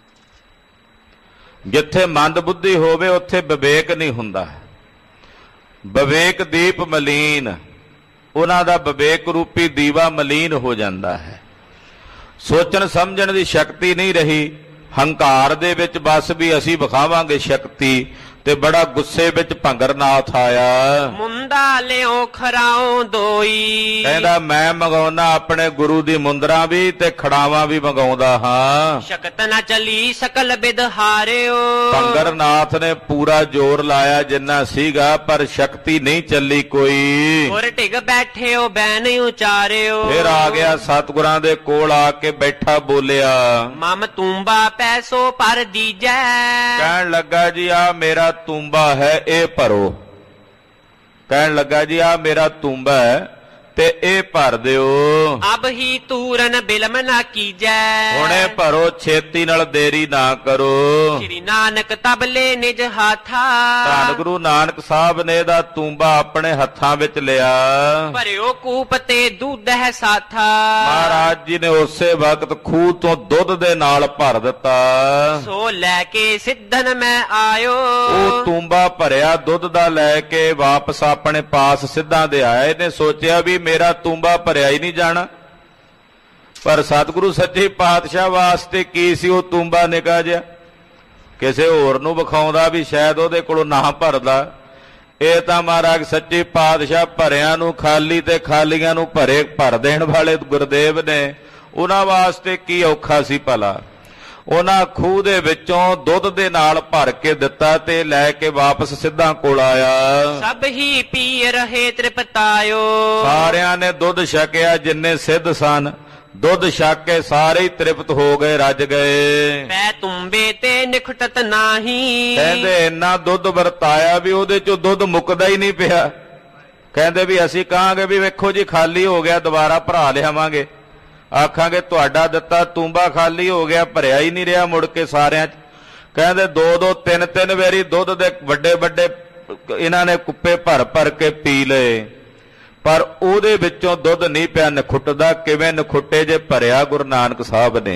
ਜਿੱਥੇ ਮੰਦ ਬੁੱਧੀ ਹੋਵੇ ਉੱਥੇ ਵਿਵੇਕ ਨਹੀਂ ਹੁੰਦਾ। ਵਿਵੇਕ ਦੀਪ ਮਲੀਨ, ਉਹਨਾਂ ਦਾ ਵਿਵੇਕ ਰੂਪੀ ਦੀਵਾ ਮਲੀਨ ਹੋ ਜਾਂਦਾ ਹੈ। ਸੋਚਣ ਸਮਝਣ ਦੀ ਸ਼ਕਤੀ ਨਹੀਂ ਰਹੀ। ਹੰਕਾਰ ਦੇ ਵਿੱਚ ਬਸ ਵੀ ਅਸੀਂ ਵਿਖਾਵਾਂਗੇ ਸ਼ਕਤੀ, ਤੇ ਬੜਾ ਗੁੱਸੇ ਵਿੱਚ ਭੰਗਰਨਾਥ ਆਇਆ। ਮੁੰਦਾ ਲਿਓ ਖਰਾਉ ਦੋਈ। ਕਹਿੰਦਾ ਮੈਂ ਮੰਗਾਉਣਾ ਆਪਣੇ ਗੁਰੂ ਦੀ ਮੁੰਦਰਾ ਵੀ ਤੇ ਖੜਾਵਾਂ ਵੀ ਮੰਗਾਉਂਦਾ ਹਾਂ। ਸ਼ਕਤ ਨਾ ਚਲੀ ਸਕਲ ਬਿਦ ਹਾਰਿਓ। ਭੰਗਰਨਾਥ ਨੇ ਪੂਰਾ ਜ਼ੋਰ ਲਾਇਆ ਜਿੰਨਾ ਸੀਗਾ, ਪਰ ਸ਼ਕਤੀ ਨਹੀਂ ਚੱਲੀ ਕੋਈ। ਹੋਰ ਟਿਕ ਬੈਠਿਓ ਬੈਨ ਉਚਾਰਿਓ। ਫਿਰ ਆ ਗਿਆ ਸਤਿਗੁਰਾਂ ਦੇ ਕੋਲ ਆ ਕੇ ਬੈਠਾ, ਬੋਲਿਆ ਮਮ ਤੂੰਬਾ ਪੈਸੋ ਪਰ ਦੀਜੈ। ਕਹਿਣ ਲੱਗਾ ਜੀ ਆ ਮੇਰਾ ਤੂੰਬਾ ਹੈ, ਇਹ ਭਰੋ। ਕਹਿਣ ਲੱਗਾ ਜੀ ਆ ਮੇਰਾ ਤੂੰਬਾ ਹੈ ਤੇ ਇਹ ਭਰ ਦਿਓ। ਅਬ ਹੀ ਤੂਰਨ ਬਿਲਮ ਨਾ ਕੀਜੈ, ਹੁਣੇ ਭਰੋ, ਛੇਤੀ ਨਾਲ ਦੇਰੀ ਨਾ ਕਰੋ। ਸ੍ਰੀ ਨਾਨਕ ਤਬਲੇ ਨਿਜ ਹਾਥਾ, ਧੰਨ ਗੁਰੂ ਨਾਨਕ ਸਾਹਿਬ ਨੇ ਦਾ ਤੂੰਬਾ ਆਪਣੇ ਹੱਥਾਂ ਵਿੱਚ ਲਿਆ। ਭਰਿਓ ਕੂਪ ਤੇ ਦੁੱਧ ਹੈ ਸਾਥਾ, ਮਹਾਰਾਜ ਜੀ ਨੇ ਉਸੇ ਵਕਤ ਖੂਹ ਤੋਂ ਦੁੱਧ ਦੇ ਨਾਲ ਭਰ ਦਿੱਤਾ। ਸੋ ਲੈ ਕੇ ਸਿੱਧਨ ਮੈਂ ਆਇਓ, ਉਹ ਤੂੰਬਾ ਭਰਿਆ ਦੁੱਧ ਦਾ ਲੈ ਕੇ ਵਾਪਸ ਆਪਣੇ ਪਾਸ ਸਿੱਧਾਂ ਦੇ ਆਇਆ। ਇਹਨੇ ਸੋਚਿਆ ਵੀ ਮੇਰਾ ਤੂੰਬਾ ਭਰਿਆ ਹੀ ਨਹੀਂ ਜਾਣਾ, ਪਰ ਸਤਿਗੁਰੂ ਸੱਚੇ ਪਾਤਸ਼ਾਹ ਵਾਸਤੇ ਕੀ ਸੀ ਉਹ ਤੂੰਬਾ ਨਿਕਾ ਜਿਹਾ, ਕਿਸੇ ਹੋਰ ਨੂੰ ਵਿਖਾਉਂਦਾ ਵੀ ਸ਼ਾਇਦ ਉਹਦੇ ਕੋਲੋਂ ਨਾ ਭਰਦਾ। ਇਹ ਤਾਂ ਮਹਾਰਾਜ ਸੱਚੇ ਪਾਤਸ਼ਾਹ ਭਰਿਆਂ ਨੂੰ ਖਾਲੀ ਤੇ ਖਾਲੀਆਂ ਨੂੰ ਭਰੇ ਭਰ ਦੇਣ ਵਾਲੇ ਗੁਰਦੇਵ ਨੇ, ਉਹਨਾਂ ਵਾਸਤੇ ਕੀ ਔਖਾ ਸੀ ਭਲਾ। ਉਹਨਾਂ ਖੂਹ ਦੇ ਵਿੱਚੋਂ ਦੁੱਧ ਦੇ ਨਾਲ ਭਰ ਕੇ ਦਿੱਤਾ ਤੇ ਲੈ ਕੇ ਵਾਪਸ ਸਿੱਧਾਂ ਕੋਲ ਆਇਆ। ਸਭ ਹੀ ਪੀ ਰਹੇ ਤ੍ਰਿਪਤਾਇਓ, ਸਾਰਿਆਂ ਨੇ ਦੁੱਧ ਛਕਿਆ, ਜਿੰਨੇ ਸਿੱਧ ਸਨ ਦੁੱਧ ਛਕ ਕੇ ਸਾਰੇ ਹੀ ਤ੍ਰਿਪਤ ਹੋ ਗਏ, ਰੱਜ ਗਏ। ਪੈ ਤੁੰਬੇ ਤੇ ਨਿਖਟਤ ਨਾਹੀ, ਕਹਿੰਦੇ ਇੰਨਾ ਦੁੱਧ ਵਰਤਾਇਆ ਵੀ ਉਹਦੇ ਚੋਂ ਦੁੱਧ ਮੁੱਕਦਾ ਹੀ ਨਹੀਂ ਪਿਆ। ਕਹਿੰਦੇ ਵੀ ਅਸੀਂ ਕਹਾਂਗੇ ਵੀ ਵੇਖੋ ਜੀ ਖਾਲੀ ਹੋ ਗਿਆ, ਦੁਬਾਰਾ ਭਰਾ ਲਿਆਵਾਂਗੇ। ਆਖਾਂਗੇ ਤੁਹਾਡਾ ਦਿੱਤਾ ਤੂੰਬਾ ਖਾਲੀ ਹੋ ਗਿਆ, ਭਰਿਆ ਹੀ ਨਹੀਂ ਰਿਹਾ ਮੁੜ ਕੇ ਸਾਰਿਆਂ 'ਚ। ਕਹਿੰਦੇ ਦੋ ਦੋ ਤਿੰਨ ਤਿੰਨ ਵਾਰੀ ਦੁੱਧ ਦੇ ਵੱਡੇ ਵੱਡੇ ਇਹਨਾਂ ਨੇ ਕੁੱਪੇ ਭਰ ਭਰ ਕੇ ਪੀ ਲਏ, ਪਰ ਉਹਦੇ ਵਿੱਚੋਂ ਦੁੱਧ ਨਹੀਂ ਪਿਆ ਨਖੁੱਟਦਾ। ਕਿਵੇਂ ਨਖੁੱਟੇ? ਜੇ ਭਰਿਆ ਗੁਰੂ ਨਾਨਕ ਸਾਹਿਬ ਨੇ।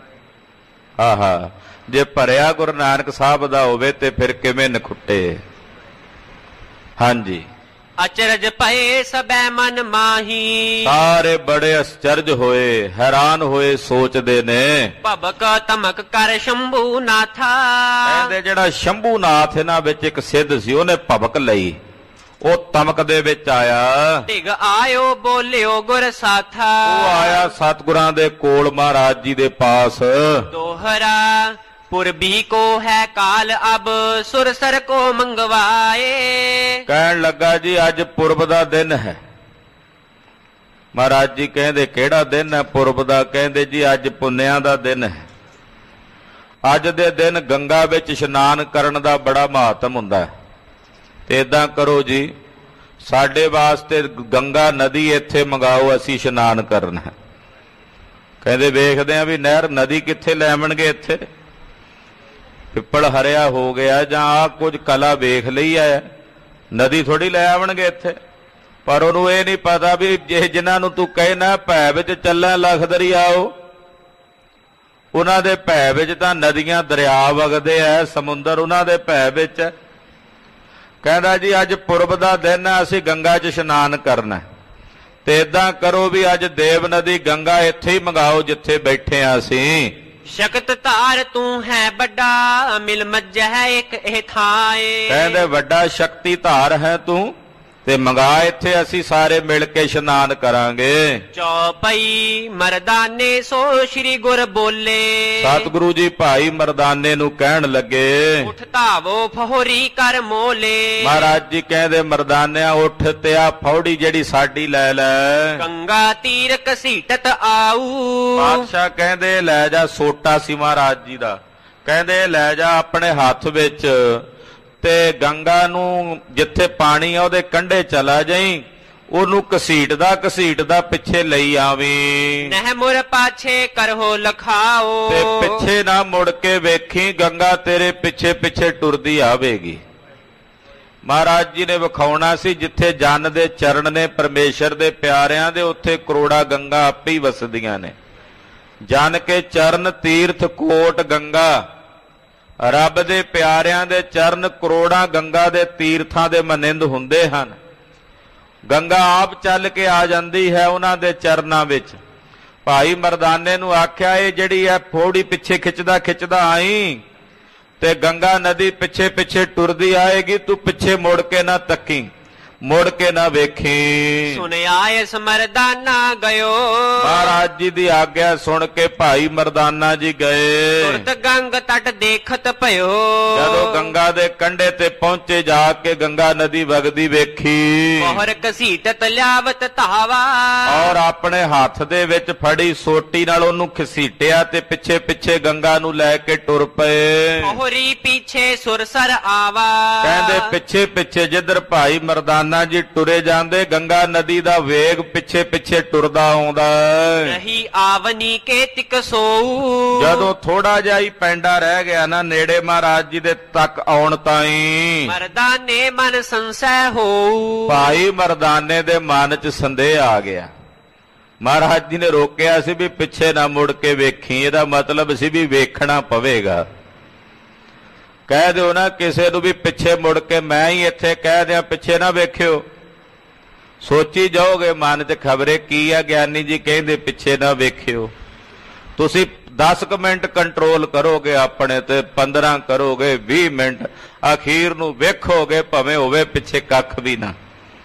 ਆਹਾ, ਜੇ ਭਰਿਆ ਗੁਰੂ ਨਾਨਕ ਸਾਹਿਬ ਦਾ ਹੋਵੇ ਤੇ ਫਿਰ ਕਿਵੇਂ ਨਖੁੱਟੇ। ਹਾਂਜੀ, ਅਚਰਜ ਪਏ ਸਬੈ ਮਨ ਮਾਹੀ, ਸਾਰੇ ਬੜੇ ਅਚਰਜ ਹੋਏ, ਹੈਰਾਨ ਹੋਏ, ਸੋਚਦੇ ਨੇ। ਭਬਕ ਧਮਕ ਕਰ ਸ਼ੰਭੂ ਨਾਥਾ, ਕਹਿੰਦੇ ਜਿਹੜਾ ਸ਼ੰਭੂ ਨਾਥ ਇਹਨਾਂ ਵਿੱਚ ਇੱਕ ਸਿੱਧ ਸੀ, ਉਹਨੇ ਭਬਕ ਲਈ, ਉਹ ਧਮਕ ਦੇ ਵਿੱਚ ਆਇਆ। ਢਿਗ ਆਇਓ ਬੋਲਿਓ ਗੁਰ ਸਾਥਾ, ਉਹ ਆਇਆ ਸਤਿਗੁਰਾਂ ਦੇ ਕੋਲ ਮਹਾਰਾਜ ਜੀ ਦੇ ਪਾਸ। ਦੋਹਰਾ ਪੁਰਬੀ ਕੋ ਹੈ ਕਾਲ ਅਬ ਸੁਰਸਰ ਕੋ ਮੰਗਵਾਏ, ਕਹਿਣ ਲੱਗਾ ਜੀ ਅੱਜ ਪੁਰਬ ਦਾ ਦਿਨ ਹੈ। ਮਹਾਰਾਜ ਜੀ ਕਹਿੰਦੇ ਕਿਹੜਾ ਦਿਨ ਹੈ ਪੁਰਬ ਦਾ? ਕਹਿੰਦੇ ਜੀ ਅੱਜ ਪੁੰਨਿਆਂ ਦਾ ਦਿਨ ਹੈ। ਅੱਜ ਦੇ ਦਿਨ ਗੰਗਾ ਵਿੱਚ ਇਸ਼ਨਾਨ ਕਰਨ ਦਾ ਬੜਾ ਮਹੱਤਵ ਹੁੰਦਾ ਹੈ। ਤੇ ਇਦਾਂ ਕਰੋ ਜੀ, ਸਾਡੇ ਵਾਸਤੇ ਗੰਗਾ ਨਦੀ ਇੱਥੇ ਮੰਗਾਓ, ਅਸੀਂ ਇਸ਼ਨਾਨ ਕਰਨਾ। ਕਹਿੰਦੇ ਵੇਖਦੇ ਆ ਵੀ ਨਹਿਰ ਨਦੀ ਕਿੱਥੇ ਲੈ ਆਵਣਗੇ, ਇੱਥੇ ਪਿੱਪਲ ਹਰਿਆ ਹੋ ਗਿਆ ਜਾਂ ਆ ਕੁਝ ਕਲਾ ਵੇਖ ਲਈ ਹੈ, ਨਦੀ ਥੋੜੀ ਲੈ ਆਵਣਗੇ ਇੱਥੇ। ਪਰ ਉਹਨੂੰ ਇਹ ਨਹੀਂ ਪਤਾ ਵੀ ਜੇ ਜਿਨ੍ਹਾਂ ਨੂੰ ਤੂੰ ਕਹਿਣਾ ਭੈ ਵਿੱਚ ਚੱਲਾਂ ਲਖਦਰੀ ਆਓ, ਉਹਨਾਂ ਦੇ ਭੈ ਵਿੱਚ ਤਾਂ ਨਦੀਆਂ ਦਰਿਆ ਵਗਦੇ ਐ, ਸਮੁੰਦਰ ਉਹਨਾਂ ਦੇ ਭੈ ਵਿੱਚ। ਕਹਿੰਦਾ ਜੀ ਅੱਜ ਪੁਰਬ ਦਾ ਦਿਨ ਹੈ, ਅਸੀਂ ਗੰਗਾ 'ਚ ਇਸ਼ਨਾਨ ਕਰਨਾ। ਤੇ ਇਦਾਂ ਕਰੋ ਵੀ ਅੱਜ ਦੇਵ ਨਦੀ ਗੰਗਾ ਇੱਥੇ ਹੀ ਮੰਗਾਓ ਜਿੱਥੇ ਬੈਠੇ ਆ ਅਸੀਂ। ਸ਼ਕਤ ਧਾਰ ਤੂੰ ਹੈ ਵੱਡਾ, ਮਿਲ ਮੱਜੈ ਇੱਕ ਇਹ ਥਾਏ, ਕਹਿੰਦੇ ਵੱਡਾ ਸ਼ਕਤੀ ਧਾਰ ਹੈ ਤੂੰ, ਤੇ ਮੰਗਾ ਇੱਥੇ ਅਸੀਂ ਸਾਰੇ ਮਿਲ ਕੇ ਇਸ਼ਨਾਨ ਕਰਾਂਗੇ। ਚੌਪਈ ਮਰਦਾਨੇ ਸੋ ਸ੍ਰੀ ਗੁਰ ਬੋਲੇ, ਸਤਿਗੁਰੂ ਜੀ ਭਾਈ ਮਰਦਾਨੇ ਨੂੰ ਕਹਿਣ ਲੱਗੇ ਉਠ ਧਾਵੋ ਫਹੋਰੀ ਕਰ ਮੋਲੇ। ਮਹਾਰਾਜ ਜੀ ਕਹਿੰਦੇ ਮਰਦਾਨਿਆਂ ਉੱਠ ਤੇ ਆ ਫੌੜੀ ਜਿਹੜੀ ਸਾਡੀ ਲੈ ਲੈ, ਗੰਗਾ ਤੀਰ ਘਸੀਟਤ ਆਊ। ਬਾਦਸ਼ਾਹ ਕਹਿੰਦੇ ਲੈ ਜਾ, ਸੋਟਾ ਸੀ ਮਹਾਰਾਜ ਜੀ ਦਾ, ਕਹਿੰਦੇ ਲੈ ਜਾ ਆਪਣੇ ਹੱਥ ਵਿੱਚ, ਤੇ ਗੰਗਾ ਨੂੰ ਜਿੱਥੇ ਪਾਣੀ ਆ ਉਹਦੇ ਕੰਢੇ ਚਲਾ ਜਾਈ, ਉਹਨੂੰ ਘਸੀਟਦਾ ਘਸੀਟਦਾ ਪਿੱਛੇ ਲਈ ਆਵੀਂ। ਨਹਿ ਮੁਰ ਪਾਛੇ ਕਰਹੋ ਲਖਾਓ, ਤੇ ਪਿੱਛੇ ਨਾ ਮੁੜ ਕੇ ਵੇਖੀ, ਗੰਗਾ ਤੇਰੇ ਪਿੱਛੇ ਪਿੱਛੇ ਟੁਰਦੀ ਆਵੇਗੀ। ਮਹਾਰਾਜ ਜੀ ਨੇ ਵਿਖਾਉਣਾ ਸੀ ਜਿੱਥੇ ਜਨ ਦੇ ਚਰਨ ਨੇ ਪਰਮੇਸ਼ਰ ਦੇ ਪਿਆਰਿਆਂ ਦੇ, ਉੱਥੇ ਕਰੋੜਾ ਗੰਗਾ ਆਪੇ ਹੀ ਵਸਦੀਆਂ ਨੇ। ਜਨ ਕੇ ਚਰਨ ਤੀਰਥ ਕੋਟ ਗੰਗਾ, ਰੱਬ ਦੇ ਪਿਆਰਿਆਂ ਦੇ ਚਰਨ ਕਰੋੜਾਂ ਗੰਗਾ ਦੇ ਤੀਰਥਾਂ ਦੇ ਮਨਿੰਦ ਹੁੰਦੇ ਹਨ। ਗੰਗਾ ਆਪ ਚੱਲ ਕੇ ਆ ਜਾਂਦੀ ਹੈ ਉਹਨਾਂ ਦੇ ਚਰਨਾਂ ਵਿੱਚ। ਭਾਈ ਮਰਦਾਨੇ ਨੂੰ ਆਖਿਆ ਇਹ ਜਿਹੜੀ ਹੈ ਫੋੜੀ ਪਿੱਛੇ ਖਿੱਚਦਾ ਖਿੱਚਦਾ ਆਈ, ਤੇ ਗੰਗਾ ਨਦੀ ਪਿੱਛੇ ਪਿੱਛੇ ਟੁਰਦੀ ਆਏਗੀ, ਤੂੰ ਪਿੱਛੇ ਮੁੜ ਕੇ ਨਾ ਤੱਕੀ, ਮੁੜ ਕੇ ਨਾ ਵੇਖੀ। ਸੁਣਿਆ ਇਸ ਮਰਦਾਨਾ ਗਇਓ, ਮਹਾਰਾਜ ਜੀ ਦੀ ਆਗਿਆ ਸੁਣ ਕੇ ਭਾਈ ਮਰਦਾਨਾ ਜੀ ਗਏ। ਤੁਰਤ ਗੰਗ ਤਟ ਦੇਖਤ ਭਇਓ, ਜਦੋਂ ਗੰਗਾ ਦੇ ਕੰਢੇ ਤੇ ਪਹੁੰਚੇ, ਜਾ ਕੇ ਗੰਗਾ ਨਦੀ ਵਗਦੀ ਵੇਖੀ। ਮੋਹਰ ਘਸੀਟਤ ਲਿਆਵਤ ਧਾਵਾ, ਔਰ ਆਪਣੇ ਹੱਥ ਦੇ ਵਿੱਚ ਫੜੀ ਸੋਟੀ ਨਾਲ ਉਹਨੂੰ ਘਸੀਟਿਆ ਤੇ ਪਿੱਛੇ ਪਿੱਛੇ ਗੰਗਾ ਨੂੰ ਲੈ ਕੇ ਟੁਰ ਪਏ। ਮੋਹਰੀ ਪਿੱਛੇ ਸੁਰਸਰ ਆਵਾ, ਕਹਿੰਦੇ ਪਿੱਛੇ ਪਿੱਛੇ ਜਿੱਧਰ ਭਾਈ ਮਰਦਾਨਾ ਮਰਦਾਨਾ ਜੀ ਟੁਰੇ ਜਾਂਦੇ, ਗੰਗਾ ਨਦੀ ਦਾ ਵੇਗ ਪਿੱਛੇ ਪਿੱਛੇ ਟੁਰਦਾ ਆਉਂਦਾ। ਰਹੀ ਆਵਨੀ ਕੇ ਤਿਕ ਸੋਊ, ਜਦੋਂ ਥੋੜਾ ਜਿਹਾ ਹੀ ਪੈਂਡਾ ਰਹਿ ਗਿਆ ਨਾ ਨੇੜੇ ਮਹਾਰਾਜ ਜੀ ਦੇ ਤੱਕ ਆਉਣ ਤਾਈਂ, ਮਰਦਾਨੇ ਮਨ ਸੰਸੈ ਹੋਊ। ਭਾਈ ਮਰਦਾਨੇ ਦੇ ਮਨ 'ਚ ਸੰਦੇਹ ਆ ਗਿਆ। ਮਹਾਰਾਜ ਜੀ ਨੇ ਰੋਕਿਆ ਸੀ ਵੀ ਪਿੱਛੇ ਨਾ ਮੁੜ ਕੇ ਵੇਖੀ, ਇਹਦਾ ਮਤਲਬ ਸੀ ਵੀ ਵੇਖਣਾ ਪਵੇਗਾ। ਕਹਿ ਦਿਓ ਨਾ ਕਿਸੇ ਨੂੰ ਵੀ ਪਿੱਛੇ ਮੁੜ ਕੇ, ਮੈਂ ਹੀ ਇੱਥੇ ਕਹਿ ਦਿਆਂ ਪਿੱਛੇ ਨਾ ਵੇਖਿਓ, ਸੋਚੀ ਜਾਓਗੇ ਮਨ 'ਚ ਖਬਰੇ ਕੀ ਆ ਗਿਆਨੀ ਜੀ ਕਹਿੰਦੇ ਪਿੱਛੇ ਨਾ ਵੇਖਿਓ। ਤੁਸੀਂ ਦਸ ਕੁ ਮਿੰਟ ਕੰਟਰੋਲ ਕਰੋਗੇ ਆਪਣੇ ਤੇ, ਪੰਦਰਾਂ ਕਰੋਗੇ, ਵੀਹ ਮਿੰਟ, ਅਖੀਰ ਨੂੰ ਵੇਖੋਗੇ ਭਾਵੇਂ ਹੋਵੇ ਪਿੱਛੇ ਕੱਖ ਵੀ ਨਾ।